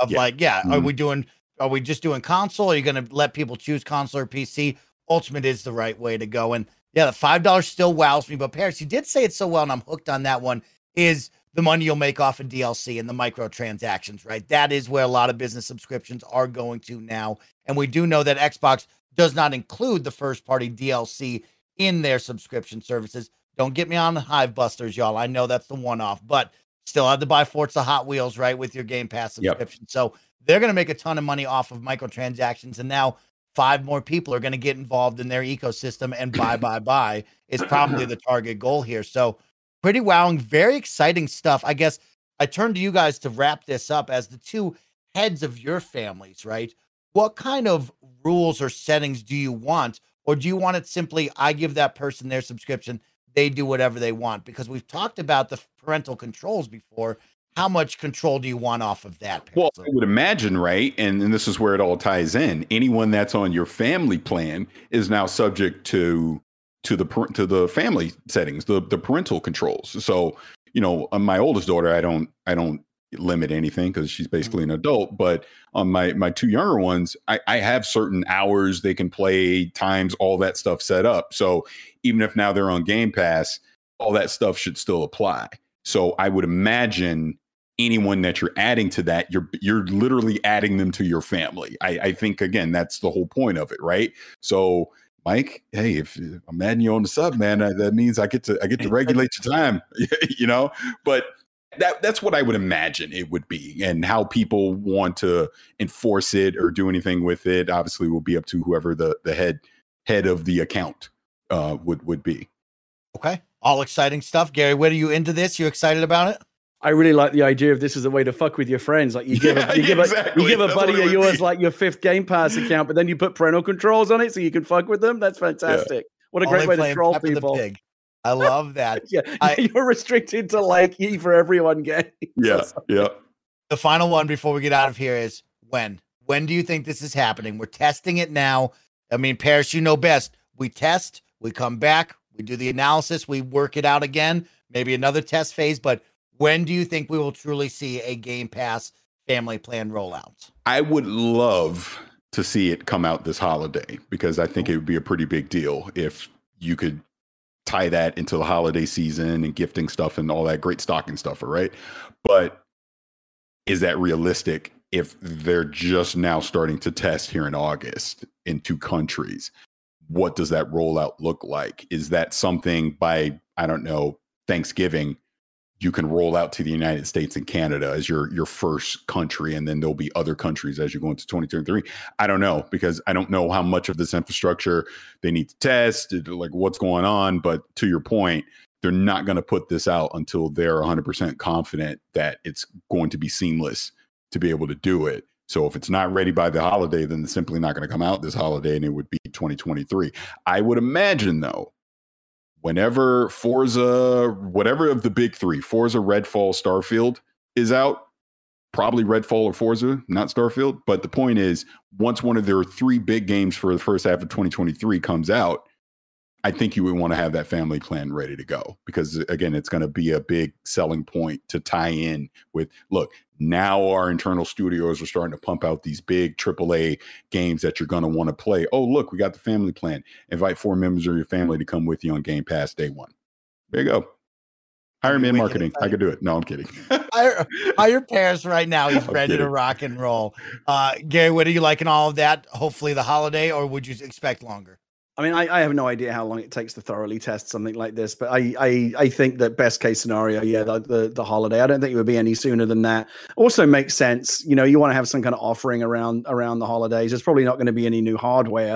Are we just doing console? Are you going to let people choose console or PC? Ultimate is the right way to go. And yeah, the $5 still wows me. But Paris, you did say it so well, and I'm hooked on that one, is the money you'll make off of DLC and the microtransactions, right? That is where a lot of business subscriptions are going to now. And we do know that Xbox does not include the first-party DLC in their subscription services. Don't get me on the Hive Busters, y'all. I know that's the one-off, but still have to buy Forza Hot Wheels, right, with your Game Pass subscription. Yep. So they're going to make a ton of money off of microtransactions, and now 5 more people are going to get involved in their ecosystem, and buy is probably the target goal here. So pretty wowing, very exciting stuff. I guess I turn to you guys to wrap this up as the two heads of your families, right? What kind of rules or settings do you want? Or do you want it simply, I give that person their subscription, they do whatever they want? Because we've talked about the parental controls before. How much control do you want off of that? Well, I would imagine, right? And this is where it all ties in. Anyone that's on your family plan is now subject to the family settings, the parental controls. So, on my oldest daughter, I don't limit anything because she's basically an adult. But on my 2 younger ones, I have certain hours they can play, times, all that stuff set up. So even if now they're on Game Pass, all that stuff should still apply. So I would imagine anyone that you're adding to that, you're literally adding them to your family. I think, again, that's the whole point of it, right? So Mike, hey, if I'm adding you on the sub, man, that means I get to regulate your time, but that's what I would imagine it would be, and how people want to enforce it or do anything with it obviously will be up to whoever the head of the account would be. Okay. All exciting stuff. Gary, what are you into this? You excited about it? I really like the idea of this as a way to fuck with your friends. Like you give a buddy of yours like your 5th Game Pass account, but then you put parental controls on it so you can fuck with them. That's fantastic. Yeah. What a great way to troll people. I love that. You're restricted to like E for everyone game. Yeah. The final one before we get out of here is when? When do you think this is happening? We're testing it now. I mean, Paris, you know best. We test, we come back, we do the analysis, we work it out again, maybe another test phase, but when do you think we will truly see a Game Pass family plan rollout? I would love to see it come out this holiday, because I think it would be a pretty big deal if you could tie that into the holiday season and gifting stuff and all that great stocking stuffer, right? But is that realistic if they're just now starting to test here in August in 2 countries? What does that rollout look like? Is that something by, I don't know, Thanksgiving, you can roll out to the United States and Canada as your first country, and then there'll be other countries as you go into 2023. I don't know, because I don't know how much of this infrastructure they need to test, like what's going on. But to your point, they're not going to put this out until they're 100% confident that it's going to be seamless to be able to do it. So if it's not ready by the holiday, then it's simply not going to come out this holiday, and it would be 2023. I would imagine, though, whenever Forza, whatever of the big 3, Forza, Redfall, Starfield is out, probably Redfall or Forza, not Starfield. But the point is, once one of their 3 big games for the first half of 2023 comes out, I think you would want to have that family plan ready to go, because again, it's going to be a big selling point to tie in with, look, now our internal studios are starting to pump out these big AAA games that you're going to want to play. Oh, look, we got the family plan. Invite 4 members of your family to come with you on Game Pass day 1. There you go. Hire me in marketing. I could do it. No, I'm kidding. Hire Paris right now. He's ready to rock and roll. Gary, what are you liking all of that? Hopefully the holiday, or would you expect longer? I mean, I have no idea how long it takes to thoroughly test something like this, but I think that best case scenario, the holiday. I don't think it would be any sooner than that. Also makes sense. You want to have some kind of offering around the holidays. There's probably not going to be any new hardware.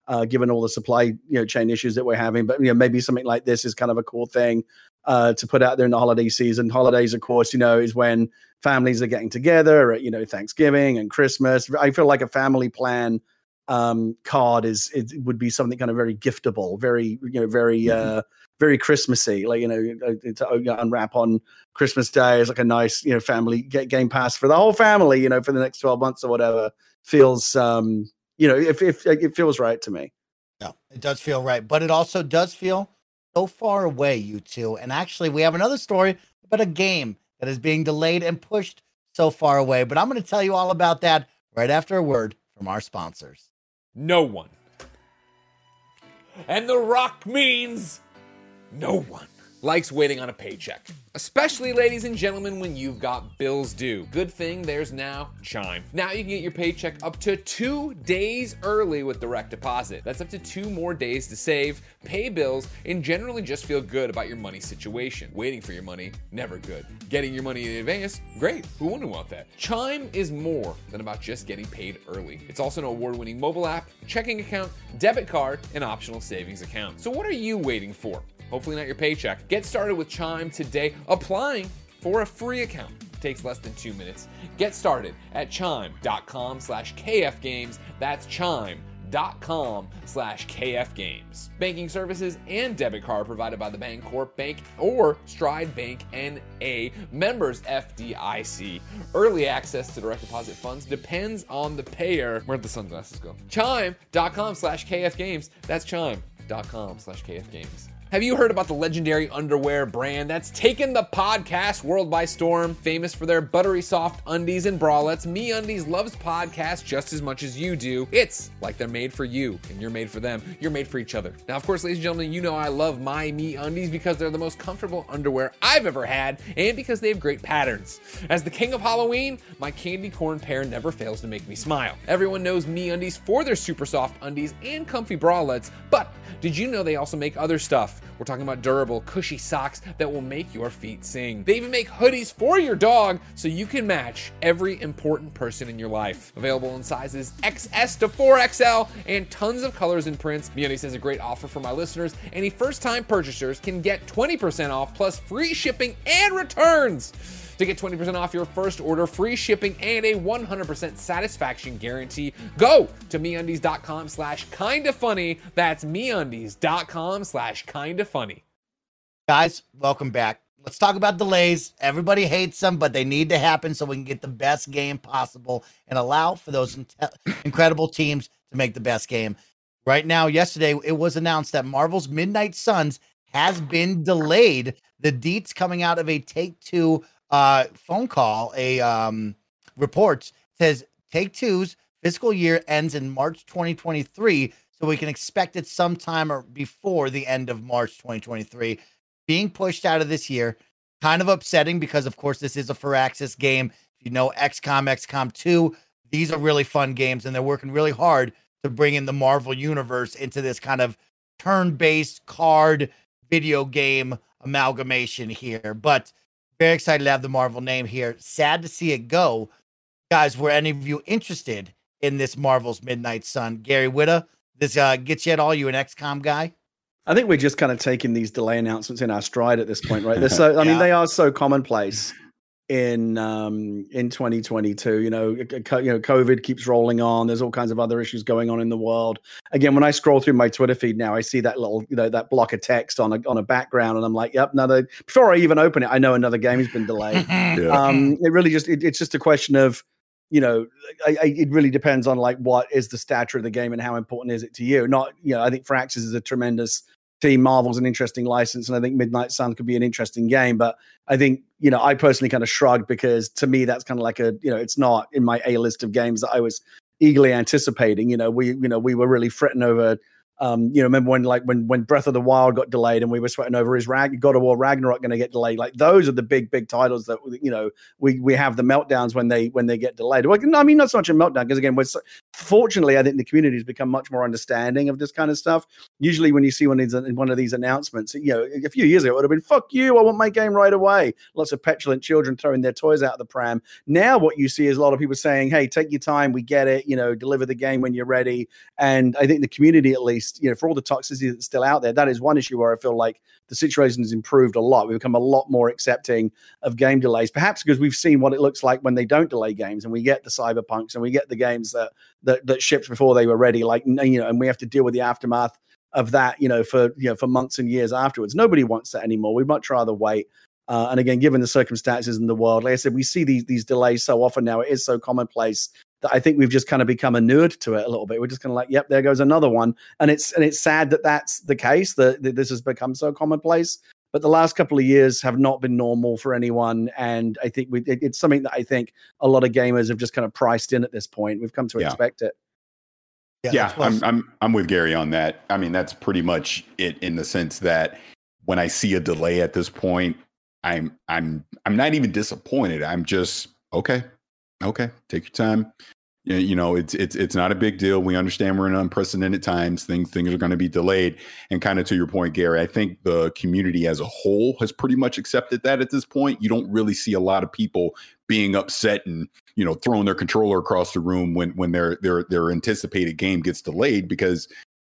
given all the supply chain issues that we're having. But maybe something like this is kind of a cool thing to put out there in the holiday season. Holidays, of course, is when families are getting together at Thanksgiving and Christmas. I feel like a family plan card would be something kind of very giftable, very very Christmassy, like to unwrap on Christmas Day is like a nice family game pass for the whole family, for the next 12 months or whatever. Feels if it feels right to me. Yeah, it does feel right, but it also does feel so far away, you two. And actually, we have another story about a game that is being delayed and pushed so far away. But I'm going to tell you all about that right after a word from our sponsors. No one. And The Rock means no one likes waiting on a paycheck. Especially, ladies and gentlemen, when you've got bills due. Good thing there's now Chime. Now you can get your paycheck up to 2 days early with direct deposit. That's up to 2 more days to save, pay bills, and generally just feel good about your money situation. Waiting for your money, never good. Getting your money in advance, great. Who wouldn't want that? Chime is more than about just getting paid early. It's also an award-winning mobile app, checking account, debit card, and optional savings account. So what are you waiting for? Hopefully not your paycheck. Get started with Chime today. Applying for a free account takes less than 2 minutes. Get started at chime.com/KFgames. That's chime.com/KFgames. Banking services and debit card provided by the Bancorp Bank or Stride Bank N.A. Members FDIC. Early access to direct deposit funds depends on the payer. Where'd the sunglasses go? Chime.com/KFgames. That's chime.com/KFgames. Have you heard about the legendary underwear brand that's taken the podcast world by storm? Famous for their buttery soft undies and bralettes, MeUndies loves podcasts just as much as you do. It's like they're made for you, and you're made for them. You're made for each other. Now, of course, ladies and gentlemen, you know I love my MeUndies because they're the most comfortable underwear I've ever had, and because they have great patterns. As the king of Halloween, my candy corn pair never fails to make me smile. Everyone knows MeUndies for their super soft undies and comfy bralettes, but did you know they also make other stuff? We're talking about durable, cushy socks that will make your feet sing. They even make hoodies for your dog so you can match every important person in your life. Available in sizes XS to 4XL and tons of colors and prints. MeUndies has a great offer for my listeners. Any first-time purchasers can get 20% off plus free shipping and returns. To get 20% off your first order, free shipping, and a 100% satisfaction guarantee, go to MeUndies.com/kindafunny. That's MeUndies.com/kindafunny. Guys, welcome back. Let's talk about delays. Everybody hates them, but they need to happen so we can get the best game possible and allow for those incredible teams to make the best game. Right now, yesterday, it was announced that Marvel's Midnight Suns has been delayed. The deets coming out of a Take-Two phone call, report says Take-Two's fiscal year ends in March 2023, so we can expect it sometime or before the end of March 2023. Being pushed out of this year, kind of upsetting because, of course, this is a Firaxis game. If you know XCOM 2, these are really fun games, and they're working really hard to bring in the Marvel Universe into this kind of turn-based card video game amalgamation here. But very excited to have the Marvel name here. Sad to see it go. Guys, were any of you interested in this Marvel's Midnight Sun? Gary Whitta, this gets you at all? You an XCOM guy? I think we're just kind of taking these delay announcements in our stride at this point, right? They're so, I mean, they are so commonplace in 2022. COVID keeps rolling on. There's all kinds of other issues going on in the world. Again, when I scroll through my Twitter feed now, I see that little, that block of text on a background, and I'm like, yep, before I even open it, I know another game has been delayed. It really it's just a question of, it really depends on like what is the stature of the game and how important is it to you. Not, I think Firaxis is a tremendous team. Marvel's an interesting license, and I think Midnight Sun could be an interesting game. But I think, I personally kind of shrugged because to me that's kind of like it's not in my A list of games that I was eagerly anticipating. We were really fretting over. Remember when Breath of the Wild got delayed, and we were sweating over is God of War Ragnarok going to get delayed? Like those are the big titles that we have the meltdowns when they get delayed. Well, I mean, not so much a meltdown because again, Fortunately, I think the community has become much more understanding of this kind of stuff. Usually when you see one of these announcements, a few years ago, it would have been, fuck you, I want my game right away. Lots of petulant children throwing their toys out of the pram. Now what you see is a lot of people saying, hey, take your time, we get it, deliver the game when you're ready. And I think the community, at least, for all the toxicity that's still out there, that is one issue where I feel like the situation has improved a lot. We've become a lot more accepting of game delays, perhaps because we've seen what it looks like when they don't delay games, and we get the Cyberpunks and we get the games that shipped before they were ready, and we have to deal with the aftermath of that, for months and years afterwards. Nobody wants that anymore. We'd much rather wait. And again, given the circumstances in the world, like I said, we see these delays so often now. It is so commonplace that I think we've just kind of become inured to it a little bit. We're just kind of like, yep, there goes another one. And it's sad that that's the case, that this has become so commonplace. But the last couple of years have not been normal for anyone. And I think it's something that I think a lot of gamers have just kind of priced in at this point. We've come to expect it. Yeah, I'm with Gary on that. I mean, that's pretty much it, in the sense that when I see a delay at this point, I'm not even disappointed. I'm just okay, take your time. It's not a big deal. We understand we're in unprecedented times. Things are going to be delayed. And kind of to your point, Gary, I think the community as a whole has pretty much accepted that at this point. You don't really see a lot of people being upset and, throwing their controller across the room when their anticipated game gets delayed, because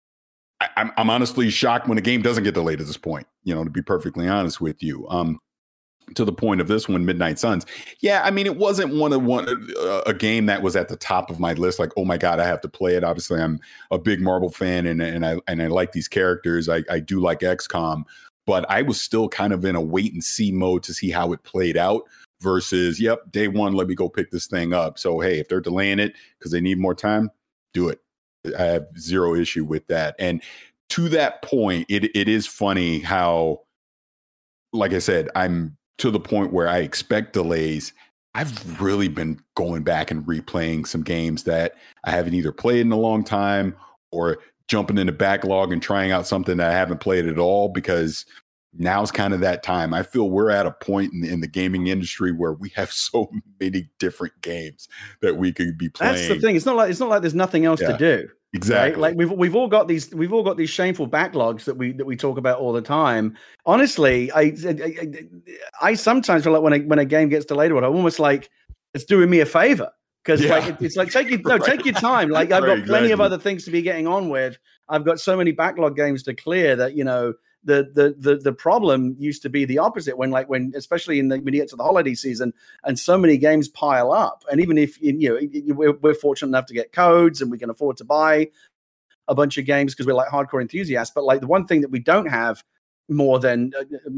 I'm honestly shocked when a game doesn't get delayed at this point, to be perfectly honest with you. To the point of this one, Midnight Suns. Yeah, I mean, it wasn't a game that was at the top of my list. Like, oh my God, I have to play it. Obviously, I'm a big Marvel fan, and I like these characters. I do like XCOM, but I was still kind of in a wait and see mode to see how it played out. Versus, yep, day one, let me go pick this thing up. So hey, if they're delaying it because they need more time, do it. I have zero issue with that. And to that point, it is funny how, like I said, I'm to the point where I expect delays. I've really been going back and replaying some games that I haven't either played in a long time, or jumping in the backlog and trying out something that I haven't played at all, because now's kind of that time. I feel we're at a point in the gaming industry where we have so many different games that we could be playing. That's the thing. It's not like there's nothing else to do. Exactly. Right? Like we've all got these shameful backlogs that we talk about all the time. Honestly, I sometimes feel like when a game gets delayed, I'm almost like it's doing me a favor, because it's like take your time. Like I've got plenty of other things to be getting on with. I've got so many backlog games to clear that the problem used to be the opposite, when especially when you get to the holiday season and so many games pile up. And even if we're fortunate enough to get codes and we can afford to buy a bunch of games because we're like hardcore enthusiasts, but like the one thing that we don't have more than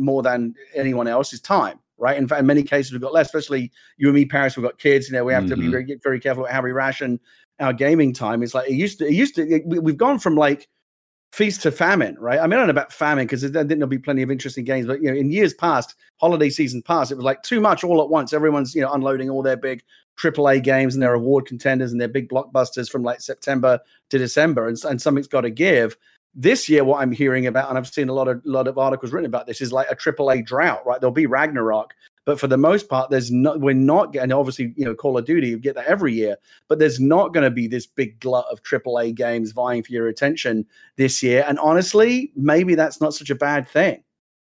anyone else is time, right? In fact, in many cases we've got less, especially you and me, Paris, we've got kids, we have to be very, very careful about how we ration our gaming time. It's like we've gone from like feast to famine, right? I mean, I don't know about famine because there'll be plenty of interesting games, but in years past, holiday season past, it was like too much all at once. Everyone's unloading all their big AAA games and their award contenders and their big blockbusters from like September to December, and something's got to give. This year, what I'm hearing about, and I've seen a lot of articles written about this, is like a AAA drought, right? There'll be Ragnarok, but for the most part, we're not getting, obviously, Call of Duty, you get that every year, but there's not going to be this big glut of AAA games vying for your attention this year. And honestly, maybe that's not such a bad thing.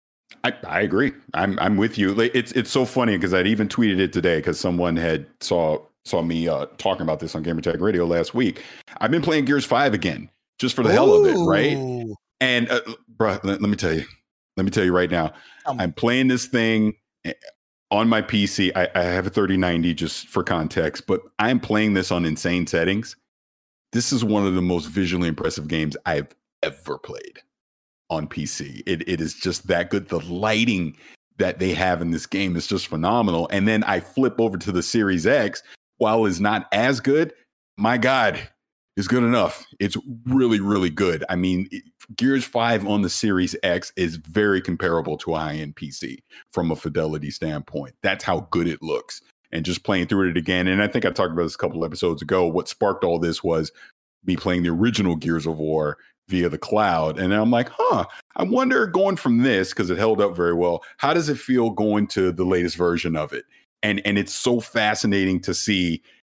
I agree. I'm with you. It's so funny because I'd even tweeted it today because someone had saw me talking about this on Gamertag Radio last week. I've been playing Gears 5 again, just for the hell of it, right? And bro, let me tell you right now, I'm playing this thing on my PC. I have a 3090 just for context, but I'm playing this on insane settings. This is one of the most visually impressive games I've ever played on PC. It is just that good. The lighting that they have in this game is just phenomenal. And then I flip over to the Series X. While it's not as good, my God, it's good enough. It's really, really good. I mean, Gears 5 on the Series X is very comparable to a high-end PC from a fidelity standpoint. That's how good it looks. And just playing through it again, and I think I talked about this a couple episodes ago, what sparked all this was me playing the original Gears of War via the cloud. And I'm like, I wonder, going from this, because it held up very well, how does it feel going to the latest version of it? And it's so fascinating to see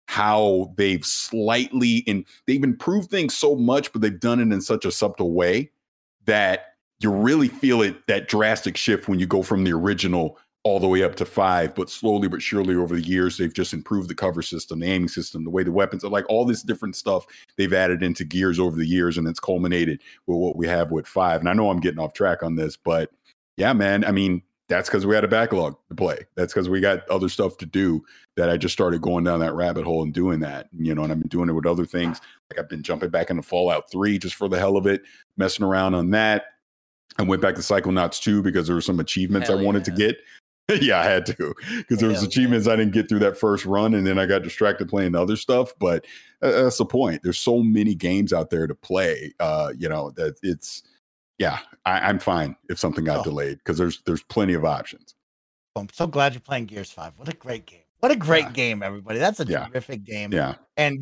how they've they've improved things so much, but they've done it in such a subtle way that you really feel that drastic shift when you go from the original all the way up to 5, but slowly but surely over the years, they've just improved the cover system, the aiming system, the way the weapons are, like all this different stuff they've added into Gears over the years, and it's culminated with what we have with 5. And I know I'm getting off track on this, but yeah, man, I mean, that's because we had a backlog to play. That's because we got other stuff to do that I just started going down that rabbit hole and doing that, and I've been doing it with other things. Like I've been jumping back into Fallout 3 just for the hell of it, messing around on that. I went back to Psychonauts 2 because there were some achievements I wanted to get. Yeah, I had to, because there was achievements I didn't get through that first run, and then I got distracted playing other stuff. But that's the point. There's so many games out there to play, that it's, yeah, I'm fine if something got delayed, because there's plenty of options. I'm so glad you're playing Gears 5. What a great game. What a great game, everybody. That's a terrific game. Yeah. And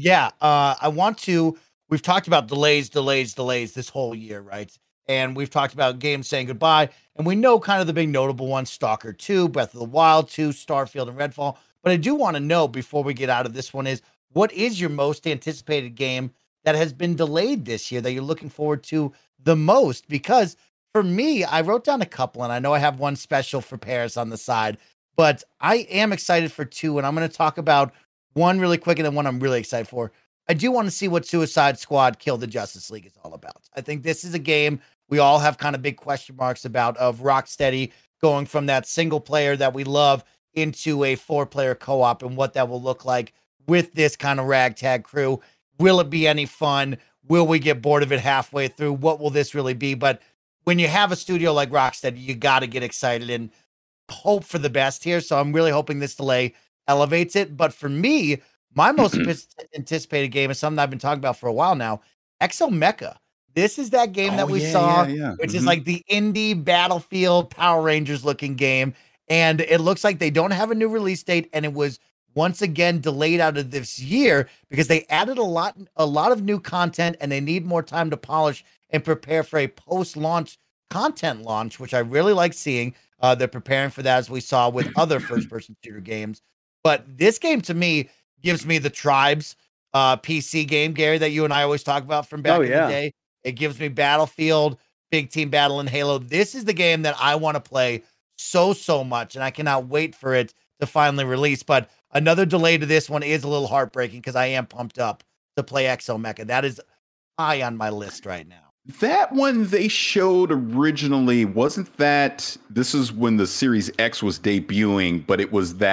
we've talked about delays this whole year, right? And we've talked about games saying goodbye. And we know kind of the big notable ones, Stalker 2, Breath of the Wild 2, Starfield, and Redfall. But I do want to know, before we get out of this one, is what is your most anticipated game that has been delayed this year that you're looking forward to the most? Because for me, I wrote down a couple, and I know I have one special for Paris on the side, but I am excited for 2, and I'm going to talk about one really quick and then one I'm really excited for. I do want to see what Suicide Squad Kill the Justice League is all about. I think this is a game we all have kind of big question marks about, of Rocksteady going from that single player that we love into a 4-player co-op, and what that will look like with this kind of ragtag crew. Will it be any fun? Will we get bored of it halfway through? What will this really be? But when you have a studio like Rocksteady, you got to get excited and hope for the best here. So I'm really hoping this delay elevates it. But for me, my most anticipated game is something I've been talking about for a while now, Exomecha. This is that game that we saw, which is like the indie Battlefield Power Rangers looking game. And it looks like they don't have a new release date. And it was once again delayed out of this year because they added a lot of new content, and they need more time to polish and prepare for a post-launch content launch, which I really like seeing. They're preparing for that, as we saw with other first-person shooter games. But this game, to me, gives me the Tribes PC game, Gary, that you and I always talk about from back in the day. It gives me Battlefield, Big Team Battle, and Halo. This is the game that I want to play so much, and I cannot wait for it to finally release. But another delay to this one is a little heartbreaking, because I am pumped up to play Exomecha. That is high on my list right now. That one they showed originally, wasn't that, this is when the Series X was debuting, but it was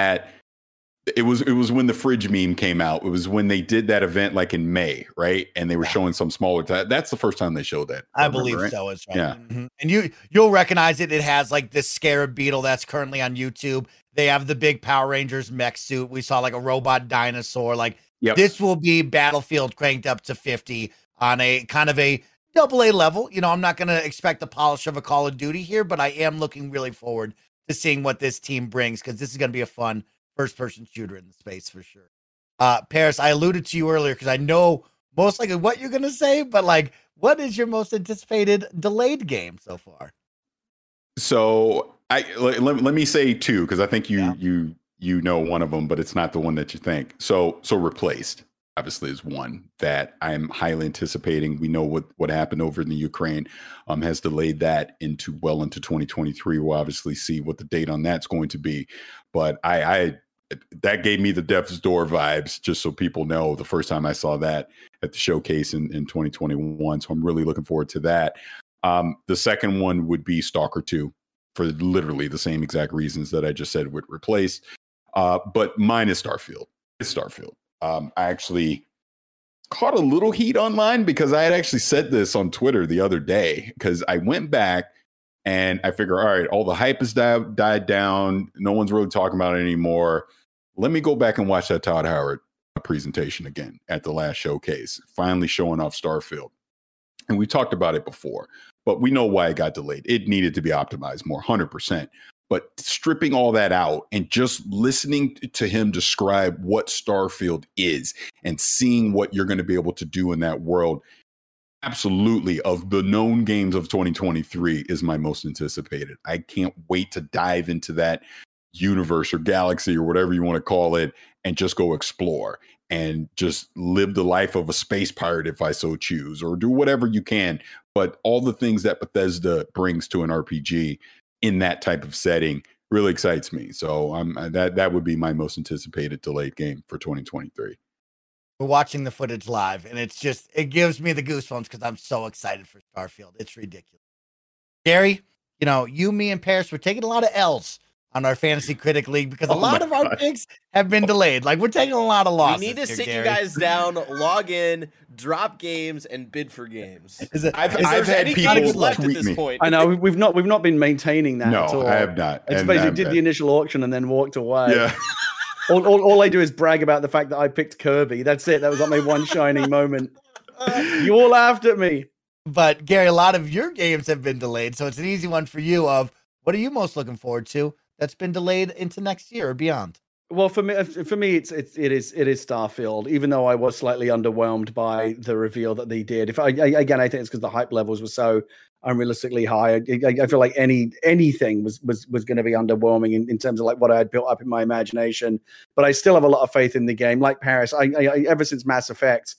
when the fridge meme came out. It was when they did that event like in May, right? And they were showing some smaller that's the first time they showed that. I believe so. It's right. Yeah. Mm-hmm. And you'll recognize it. It has like this Scarab Beetle that's currently on YouTube. They have the big Power Rangers mech suit. We saw like a robot dinosaur. Like this will be Battlefield cranked up to 50 on a kind of a AA level. I'm not going to expect the polish of a Call of Duty here, but I am looking really forward to seeing what this team brings, because this is going to be a fun first-person shooter in the space for sure. Paris, I alluded to you earlier because I know most likely what you're going to say, but like, what is your most anticipated delayed game so far? So let me say 2, because I think you know one of them, but it's not the one that you think. So Replaced obviously is one that I'm highly anticipating. We know what happened over in the Ukraine has delayed that into 2023. We'll obviously see what the date on that's going to be, but that gave me the Death's Door vibes, just so people know, the first time I saw that at the showcase in 2021. So I'm really looking forward to that. The second one would be Stalker 2, for literally the same exact reasons that I just said with Replaced. But mine is Starfield. It's Starfield. I actually caught a little heat online because I had actually said this on Twitter the other day, because I went back and I figured, all right, all the hype has died down. No one's really talking about it anymore. Let me go back and watch that Todd Howard presentation again at the last showcase, finally showing off Starfield. And we talked about it before, but we know why it got delayed. It needed to be optimized more, 100%. But stripping all that out and just listening to him describe what Starfield is and seeing what you're going to be able to do in that world, absolutely, of the known games of 2023, is my most anticipated. I can't wait to dive into that universe or galaxy or whatever you want to call it and just go explore. and just live the life of a space pirate if I so choose, or do whatever you can. But all the things that Bethesda brings to an RPG in that type of setting really excites me. So that would be my most anticipated delayed game for 2023. We're watching the footage live, and it gives me the goosebumps because I'm so excited for Starfield. It's ridiculous. Gary, you, me, and Paris, we're taking a lot of L's on our Fantasy Critic League because a lot of our picks have been delayed. Like, we're taking a lot of losses. We need to sit Gary. you guys down, log in, drop games, and bid for games. I've had people left at tweet this me. point. I know we've not been maintaining that at all. No, I have not. I suppose we did the initial auction and then walked away. Yeah. All I do is brag about the fact that I picked Kirby. That's it. That was like my one shining moment. You all laughed at me. But Gary, a lot of your games have been delayed, so it's an easy one for you. Of what are you most looking forward to that's been delayed into next year or beyond? Well, for me, it is Starfield. Even though I was slightly underwhelmed by the reveal that they did. I think it's because the hype levels were so unrealistically high. I feel like anything was going to be underwhelming in terms of like what I had built up in my imagination. But I still have a lot of faith in the game. Like Paris, I ever since Mass Effect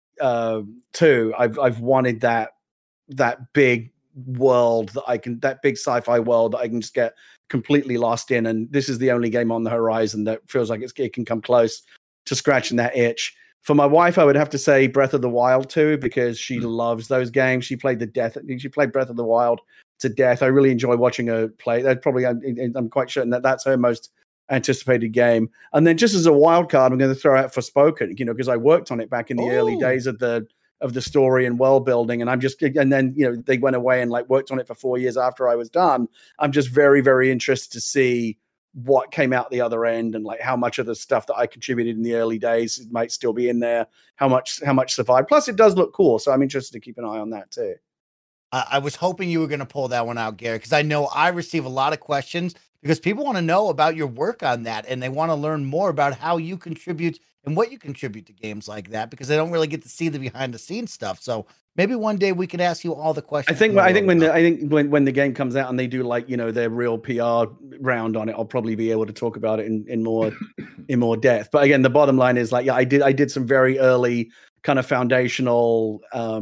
2, I've wanted that big world that big sci-fi world that I can just get completely lost in, and this is the only game on the horizon that feels like it can come close to scratching that itch. For my wife, I would have to say Breath of the Wild 2, because she loves those games. She played Breath of the Wild to death. I really enjoy watching her play. I'm quite certain that's her most anticipated game. And then just as a wild card, I'm going to throw out Forspoken, because I worked on it back in the early days of the story and world building, and then they went away and like worked on it for 4 years after I was done. I'm just very, very interested to see what came out the other end, and like how much of the stuff that I contributed in the early days might still be in there, how much survived. Plus it does look cool, so I'm interested to keep an eye on that too. I was hoping you were going to pull that one out, Gary, because I know I receive a lot of questions because people want to know about your work on that, and they want to learn more about how you contribute and what you contribute to games like that, because they don't really get to see the behind the scenes stuff. So maybe one day we could ask you all the questions. I think when the game comes out and they do like their real PR round on it, I'll probably be able to talk about it in more depth. But again, the bottom line is like, I did some very early kind of foundational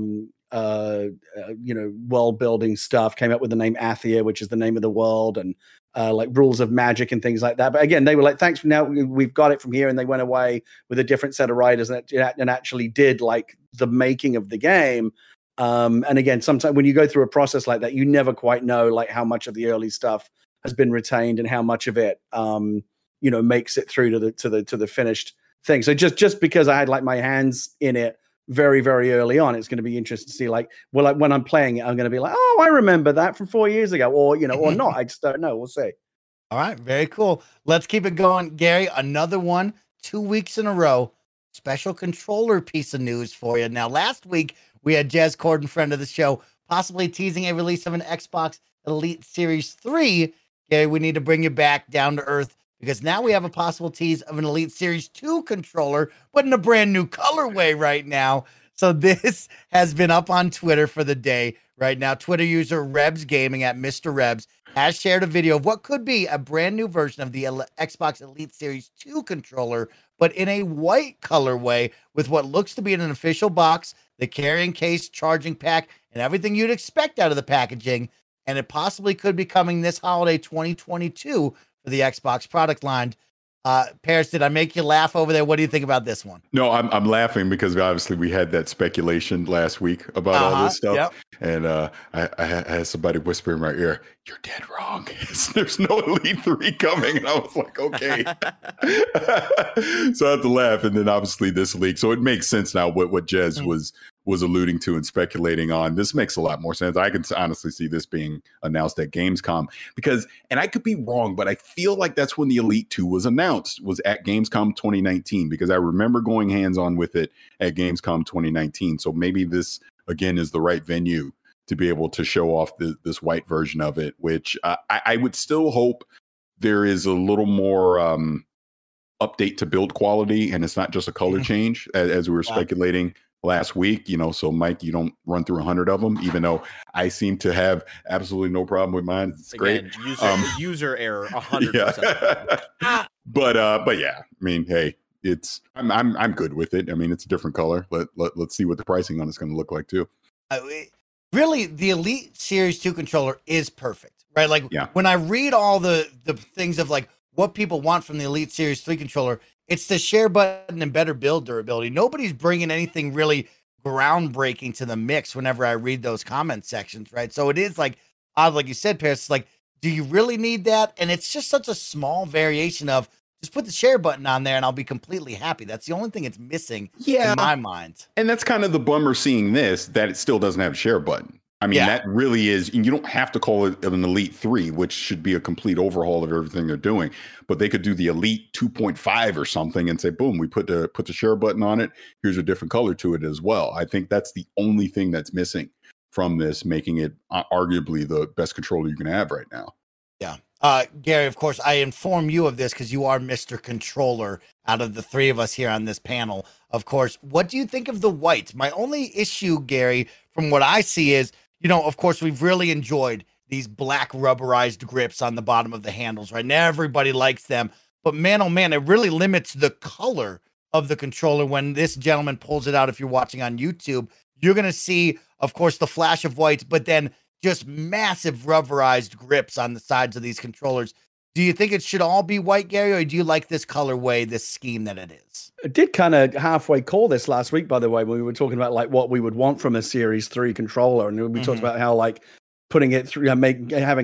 world building stuff. Came up with the name Athia, which is the name of the world, and like rules of magic and things like that. But again, they were like, thanks, now we've got it from here. And they went away with a different set of writers and actually did like the making of the game. And again, sometimes when you go through a process like that, you never quite know like how much of the early stuff has been retained and how much of it, makes it through to the finished thing. So just because I had like my hands in it very, very early on, it's going to be interesting to see like when I'm playing it, I'm going to be like, oh, I remember that from 4 years ago, or or not. I just don't know. We'll see. All right, very cool. Let's keep it going, Gary. Another one, 2 weeks in a row. Special controller piece of news for you. Now, last week we had Jez Corden, friend of the show, possibly teasing a release of an Xbox Elite Series 3. Gary, we need to bring you back down to earth, because now we have a possible tease of an Elite Series 2 controller, but in a brand new colorway right now. So this has been up on Twitter for the day right now. Twitter user Rebs Gaming at Mr. Rebs has shared a video of what could be a brand new version of the Xbox Elite Series 2 controller, but in a white colorway with what looks to be an official box, the carrying case, charging pack, and everything you'd expect out of the packaging. And it possibly could be coming this holiday 2022 for the Xbox product line. Paris, did I make you laugh over there? What do you think about this one? No, I'm laughing because obviously we had that speculation last week about all this stuff. Yep. And I had somebody whisper in my ear, "You're dead wrong. There's no Elite 3 coming." And I was like, okay. So I had to laugh. And then obviously this leak. So it makes sense now what Jez was alluding to and speculating on. This makes a lot more sense. I can honestly see this being announced at Gamescom because, and I could be wrong, but I feel like that's when the Elite 2 was announced, was at Gamescom 2019, because I remember going hands-on with it at Gamescom 2019. So maybe this, again, is the right venue to be able to show off this white version of it, which I would still hope there is a little more update to build quality, and it's not just a color change, as we were speculating last week, so Mike, you don't run through 100 of them, even though I seem to have absolutely no problem with mine. It's Again, great. User error, 100%. Yeah. But yeah, I mean, hey, I'm good with it. I mean, it's a different color. Let's see what the pricing on it's going to look like too. Really, the Elite Series 2 controller is perfect, right? Like when I read all the things of like what people want from the Elite Series 3 controller, it's the share button and better build durability. Nobody's bringing anything really groundbreaking to the mix whenever I read those comment sections, right? So it is like odd, like you said, Paris, like, do you really need that? And it's just such a small variation of just put the share button on there and I'll be completely happy. That's the only thing it's missing in my mind. And that's kind of the bummer seeing this, that it still doesn't have a share button. I mean, that really is, and you don't have to call it an Elite 3, which should be a complete overhaul of everything they're doing. But they could do the Elite 2.5 or something and say, boom, we put the share button on it. Here's a different color to it as well. I think that's the only thing that's missing from this, making it arguably the best controller you can have right now. Yeah. Gary, of course, I inform you of this because you are Mr. Controller out of the three of us here on this panel. Of course, what do you think of the white? My only issue, Gary, from what I see is, of course, we've really enjoyed these black rubberized grips on the bottom of the handles, right? Now everybody likes them. But man, oh man, it really limits the color of the controller when this gentleman pulls it out. If you're watching on YouTube, you're going to see, of course, the flash of white, but then just massive rubberized grips on the sides of these controllers. Do you think it should all be white, Gary, or do you like this colorway, this scheme that it is? I did kind of halfway call this last week, by the way, when we were talking about like what we would want from a Series 3 controller. And we talked about how like putting it through, having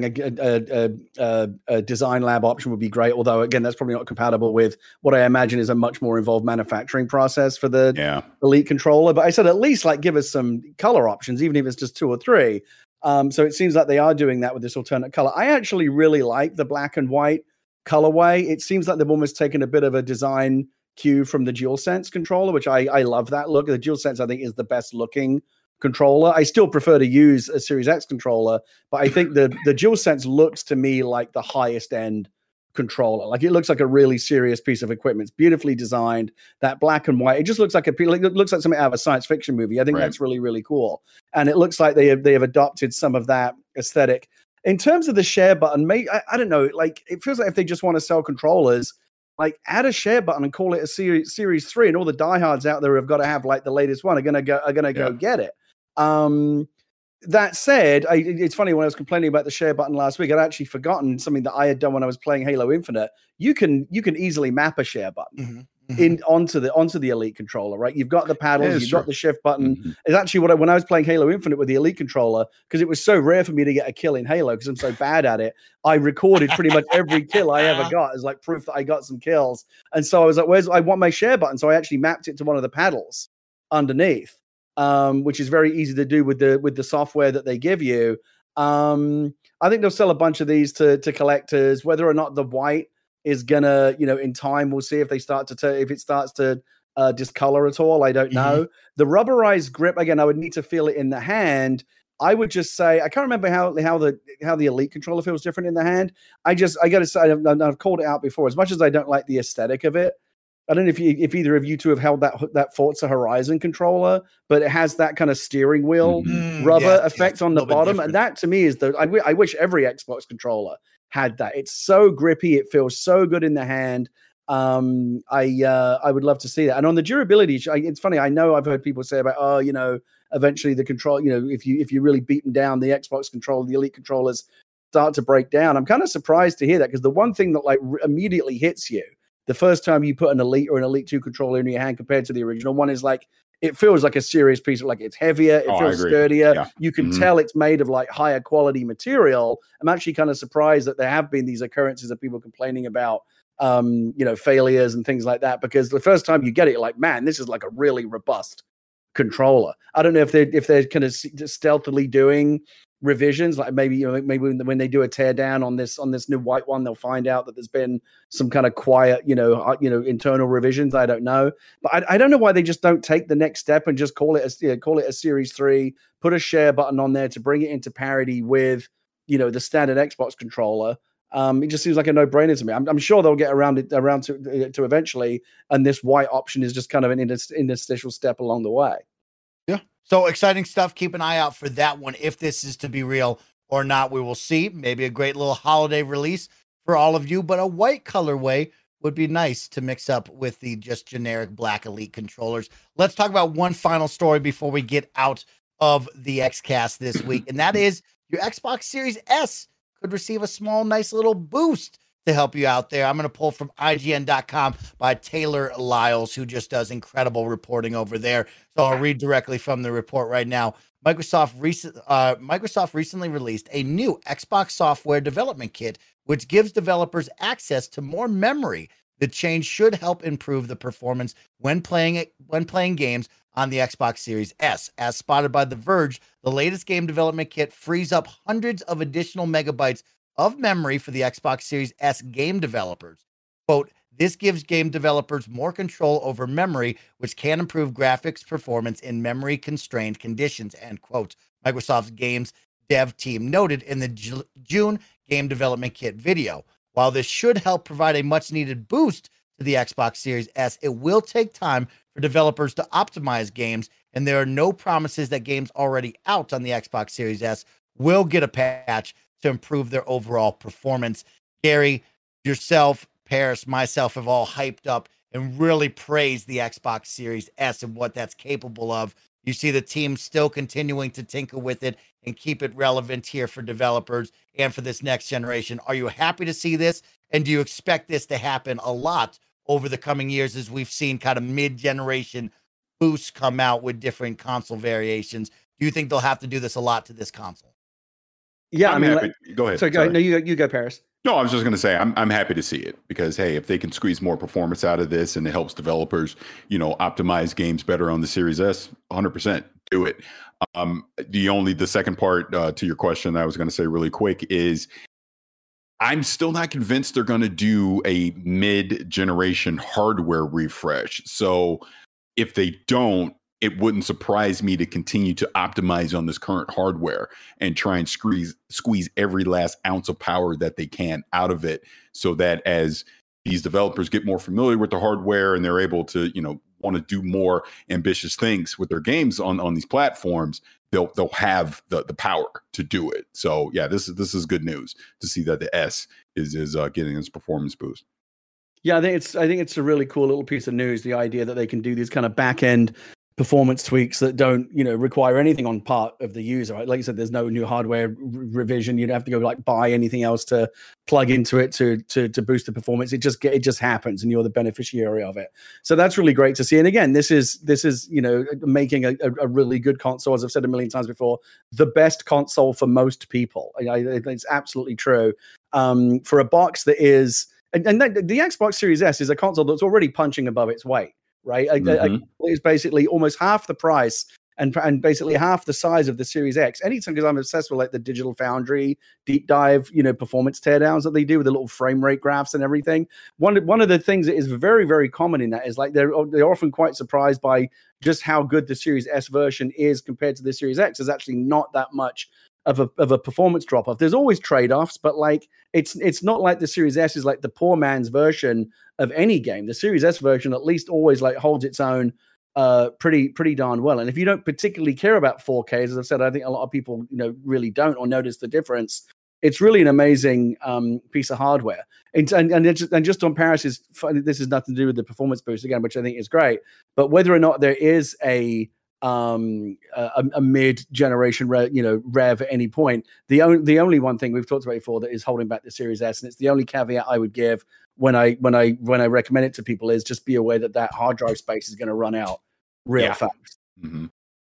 a design lab option would be great. Although, again, that's probably not compatible with what I imagine is a much more involved manufacturing process for the Elite controller. But I said at least like give us some color options, even if it's just 2 or 3. So it seems like they are doing that with this alternate color. I actually really like the black and white colorway. It seems like they've almost taken a bit of a design cue from the DualSense controller, which I love that look. The DualSense, I think, is the best looking controller. I still prefer to use a Series X controller, but I think the DualSense looks to me like the highest end controller. Like it looks like a really serious piece of equipment. It's beautifully designed. That black and white, it just looks like it looks like something out of a science fiction movie. I think that's really, really cool. And it looks like they have adopted some of that aesthetic. In terms of the share button, I don't know, like it feels like if they just want to sell controllers, like add a share button and call it a Series 3, and all the diehards out there who have got to have like the latest one are gonna go get it. That said, it's funny, when I was complaining about the share button last week, I'd actually forgotten something that I had done when I was playing Halo Infinite. You can easily map a share button onto the Elite controller, right? You've got the paddles, you've got the shift button. It's actually when I was playing Halo Infinite with the Elite controller, because it was so rare for me to get a kill in Halo because I'm so bad at it, I recorded pretty much every kill I ever got as like proof that I got some kills. And so I was like, I want my share button. So I actually mapped it to one of the paddles underneath. Which is very easy to do with the software that they give you. I think they'll sell a bunch of these to collectors. Whether or not the white is gonna, in time, we'll see if they start to if it starts to discolor at all. I don't know. The rubberized grip, again, I would need to feel it in the hand. I would just say I can't remember how the Elite controller feels different in the hand. I got to say I've called it out before. As much as I don't like the aesthetic of it, I don't know if either of you two have held that Forza Horizon controller, but it has that kind of steering wheel rubber effect on the bottom. And that to me is I wish every Xbox controller had that. It's so grippy. It feels so good in the hand. I would love to see that. And on the durability, it's funny. I know I've heard people say about, eventually the control, if you really beaten down the Xbox controller, the Elite controllers start to break down. I'm kind of surprised to hear that, because the one thing that like immediately hits you the first time you put an Elite or an Elite 2 controller in your hand compared to the original one is like, it feels like a serious piece of, like, it's heavier, it feels sturdier. Yeah. You can tell it's made of like higher quality material. I'm actually kind of surprised that there have been these occurrences of people complaining about, failures and things like that, because the first time you get it, you're like, man, this is like a really robust controller. I don't know if they're kind of stealthily doing revisions, like maybe when they do a tear down on this new white one, they'll find out that there's been some kind of quiet internal revisions. I don't know, but I don't know why they just don't take the next step and just call it a Series 3, put a share button on there to bring it into parity with the standard Xbox controller. It just seems like a no-brainer to me. I'm sure they'll get around to eventually, and this white option is just kind of an interstitial step along the way. Yeah. So exciting stuff. Keep an eye out for that one. If this is to be real or not, we will see. Maybe a great little holiday release for all of you, but a white colorway would be nice to mix up with the just generic Black Elite controllers. Let's talk about one final story before we get out of the XCast this week, and that is your Xbox Series S could receive a small, nice little boost to help you out there. I'm going to pull from IGN.com by Taylor Lyles, who just does incredible reporting over there. So I'll read directly from the report right now. Microsoft recently released a new Xbox software development kit, which gives developers access to more memory. The change should help improve the performance when playing games on the Xbox Series S. As spotted by The Verge, the latest game development kit frees up hundreds of additional megabytes of memory for the Xbox Series S game developers. Quote, this gives game developers more control over memory, which can improve graphics performance in memory-constrained conditions, end quote. Microsoft's games dev team noted in the June game development kit video. While this should help provide a much-needed boost to the Xbox Series S, it will take time for developers to optimize games, and there are no promises that games already out on the Xbox Series S will get a patch to improve their overall performance. Gary, yourself, Paris, myself have all hyped up and really praised the Xbox Series S and what that's capable of. You see the team still continuing to tinker with it and keep it relevant here for developers and for this next generation. Are you happy to see this? And do you expect this to happen a lot over the coming years as we've seen kind of mid-generation boosts come out with different console variations? Do you think they'll have to do this a lot to this console? Yeah, I mean, go ahead. So go ahead. No, you go, Paris. No, I was just going to say I'm happy to see it because, hey, if they can squeeze more performance out of this and it helps developers, optimize games better on the Series S, 100% do it. The second part to your question that I was going to say really quick is I'm still not convinced they're going to do a mid-generation hardware refresh. So if they don't, it wouldn't surprise me to continue to optimize on this current hardware and try and squeeze every last ounce of power that they can out of it so that as these developers get more familiar with the hardware and they're able to, want to do more ambitious things with their games on these platforms, they'll have the power to do it. So yeah, this is good news to see that the S is getting its performance boost. Yeah, I think it's a really cool little piece of news. The idea that they can do these kind of back end performance tweaks that don't, require anything on part of the user. Right? Like you said, there's no new hardware revision. You'd have to go buy anything else to plug into it to boost the performance. It just happens, and you're the beneficiary of it. So that's really great to see. And again, this is making a really good console. As I've said a million times before, the best console for most people. It's absolutely true. For a box that is, and the Xbox Series S is a console that's already punching above its weight. Right, it's basically almost half the price and basically half the size of the Series X. Anytime, because I'm obsessed with the Digital Foundry deep dive, performance teardowns that they do with the little frame rate graphs and everything. One of the things that is very, very common in that is they're often quite surprised by just how good the Series S version is compared to the Series X. There's actually not that much of a performance drop off. There's always trade-offs, but it's not like the Series S is the poor man's version of any game. The Series S version at least always holds its own pretty darn well. And if you don't particularly care about 4K, as I've said, I think a lot of people really don't or notice the difference. It's really an amazing piece of hardware. And just on Paris, this has nothing to do with the performance boost again, which I think is great. But whether or not there is a mid-generation rev at any point, the only one thing we've talked about before that is holding back the Series S, and it's the only caveat I would give when I recommend it to people, is just be aware that hard drive space is going to run out real fast. Mm-hmm.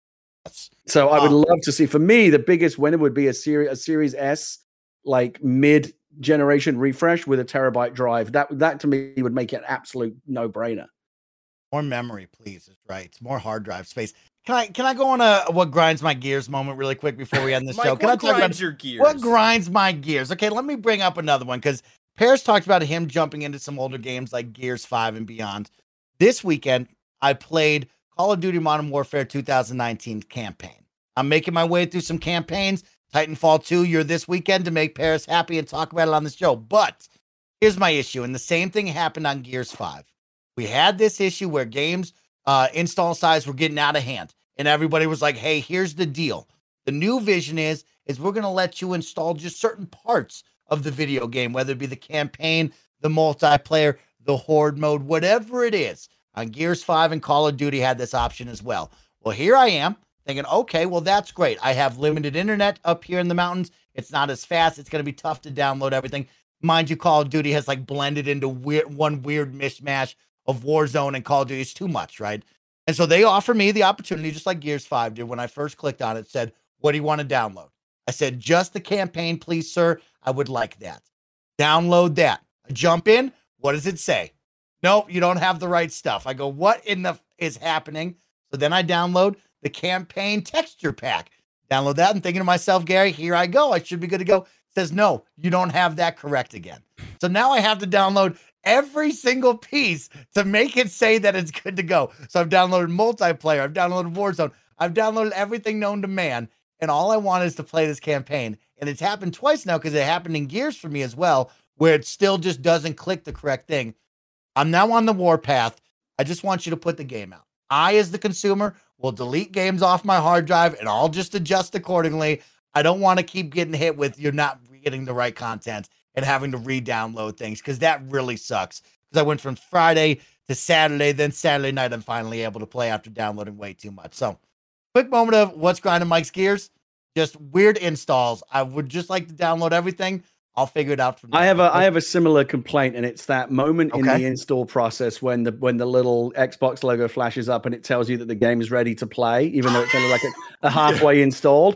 So I would love to see, for me, the biggest winner would be a Series S mid-generation refresh with a terabyte drive. That to me would make it an absolute no-brainer. More memory, please. Is right. More hard drive space. Can I go on a what grinds my gears moment really quick before we end this show? Can I talk about your gears? What grinds my gears? Okay, let me bring up another one because Paris talked about him jumping into some older games like Gears 5 and beyond. This weekend, I played Call of Duty Modern Warfare 2019 campaign. I'm making my way through some campaigns. Titanfall 2, you're this weekend to make Paris happy and talk about it on the show. But here's my issue, and the same thing happened on Gears 5. We had this issue where games install size were getting out of hand, and everybody was like, hey, here's the deal. The new vision is we're going to let you install just certain parts of the video game, whether it be the campaign, the multiplayer, the Horde mode, whatever it is. On Gears 5 and Call of Duty had this option as well. Well, here I am thinking, okay, well, that's great. I have limited internet up here in the mountains. It's not as fast. It's going to be tough to download everything. Mind you, Call of Duty has like blended into one weird mishmash of Warzone and Call of Duty. It's too much, right? And so they offer me the opportunity, just like Gears 5 did. When I first clicked on it, said, what do you want to download? I said, just the campaign, please, sir. I would like that. Download that. I jump in. What does it say? Nope, you don't have the right stuff. I go, what in the is happening? So then I download the campaign texture pack. Download that and thinking to myself, Gary, here I go. I should be good to go. It says, no, you don't have that correct again. So now I have to download every single piece to make it say that it's good to go. So I've downloaded multiplayer. I've downloaded Warzone. I've downloaded everything known to man. And all I want is to play this campaign. And it's happened twice now because it happened in Gears for me as well, where it still just doesn't click the correct thing. I'm now on the warpath. I just want you to put the game out. I, as the consumer, will delete games off my hard drive and I'll just adjust accordingly. I don't want to keep getting hit with you're not getting the right content and having to re-download things because that really sucks. Because I went from Friday to Saturday, then Saturday night I'm finally able to play after downloading way too much. So, quick moment of what's grinding Mike's gears. Just weird installs. I would just like to download everything. I'll figure it out from there. I have a similar complaint, and it's that moment in the install process when the little Xbox logo flashes up and it tells you that the game is ready to play, even though it's only like a halfway installed.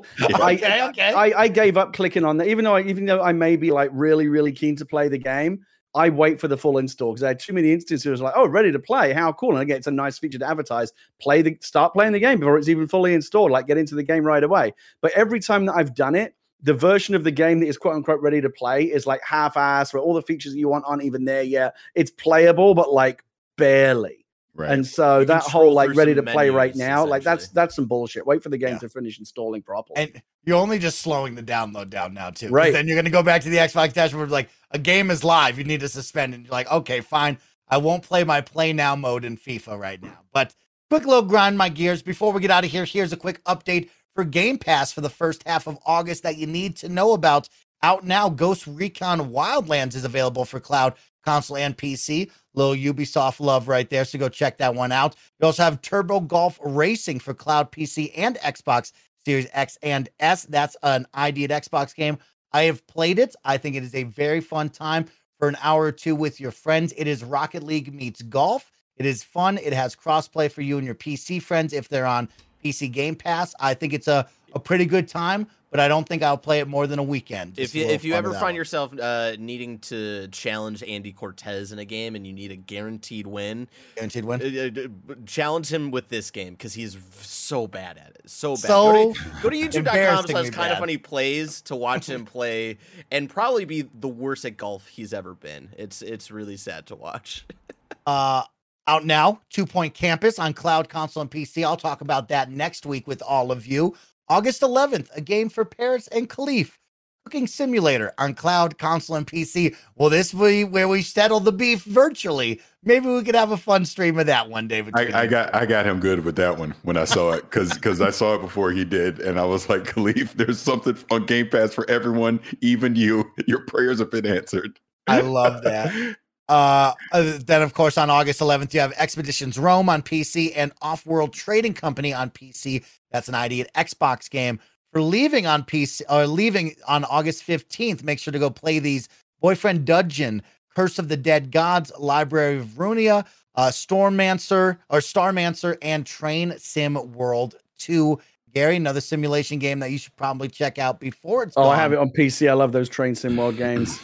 I gave up clicking on that, even though I may be like really, really keen to play the game. I wait for the full install because I had too many instances like, oh, ready to play. How cool. And again, it's a nice feature to advertise. Start playing the game before it's even fully installed, like get into the game right away. But every time that I've done it, the version of the game that is quote unquote ready to play is like half-assed, where all the features that you want aren't even there yet. It's playable, but like barely. Right. And so that whole like ready to play right now, like that's some bullshit. Wait for the game to finish installing properly. And you're only just slowing the download down now too. Right. Then you're going to go back to the Xbox dashboard like a game is live. You need to suspend it. And you're like, okay, fine. I won't play my play now mode in FIFA right now. But quick little grind my gears. Before we get out of here, here's a quick update for Game Pass for the first half of August that you need to know about. Out now, Ghost Recon Wildlands is available for cloud, console, and PC. Little Ubisoft love right there, so go check that one out. You also have Turbo Golf Racing for cloud, PC, and Xbox Series X and S. That's an ID at Xbox game. I have played it. I think it is a very fun time for an hour or two with your friends. It is Rocket League meets golf. It is fun. It has crossplay for you and your PC friends if they're on PC Game Pass. I think it's a pretty good time, but I don't think I'll play it more than a weekend. If you ever find yourself needing to challenge Andy Cortez in a game and you need a guaranteed win, challenge him with this game because he's so bad at it. So bad. Go to youtube.com/kindafunny plays to watch him play and probably be the worst at golf he's ever been. It's really sad to watch. Out now, 2 Point Campus on cloud, console, and PC. I'll talk about that next week with all of you. August 11th, a game for Paris and Khalif. Cooking Simulator on cloud, console, and PC. Will this be where we settle the beef virtually? Maybe we could have a fun stream of that one, David. I got him good with that one when I saw it because I saw it before he did, and I was like, Khalif, there's something on Game Pass for everyone, even you. Your prayers have been answered. I love that. Then, of course, on August 11th, you have Expeditions Rome on PC and Off-World Trading Company on PC. That's an ID at Xbox game. For leaving on PC or leaving on August 15th, make sure to go play these: Boyfriend Dungeon, Curse of the Dead Gods, Library of Runia, Starmancer, and Train Sim World 2. Gary, another simulation game that you should probably check out before it's gone. I have it on PC. I love those Train Sim World games.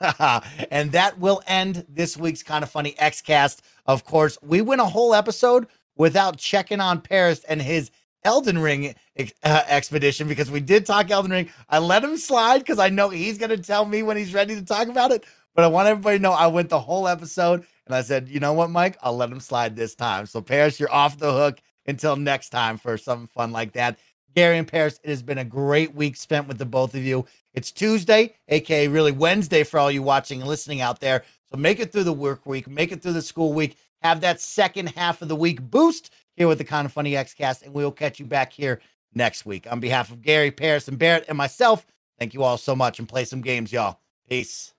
And that will end this week's Kind of Funny XCast. Of course, we went a whole episode without checking on Paris and his Elden Ring expedition because we did talk Elden Ring. I let him slide because I know he's going to tell me when he's ready to talk about it. But I want everybody to know I went the whole episode and I said, you know what, Mike? I'll let him slide this time. So Paris, you're off the hook until next time for something fun like that. Gary and Paris, it has been a great week spent with the both of you. It's Tuesday, aka really Wednesday for all you watching and listening out there. So make it through the work week, make it through the school week, have that second half of the week boost here with the Kind of Funny XCast, and we'll catch you back here next week. On behalf of Gary, Paris, and Barrett, and myself, thank you all so much, and play some games, y'all. Peace.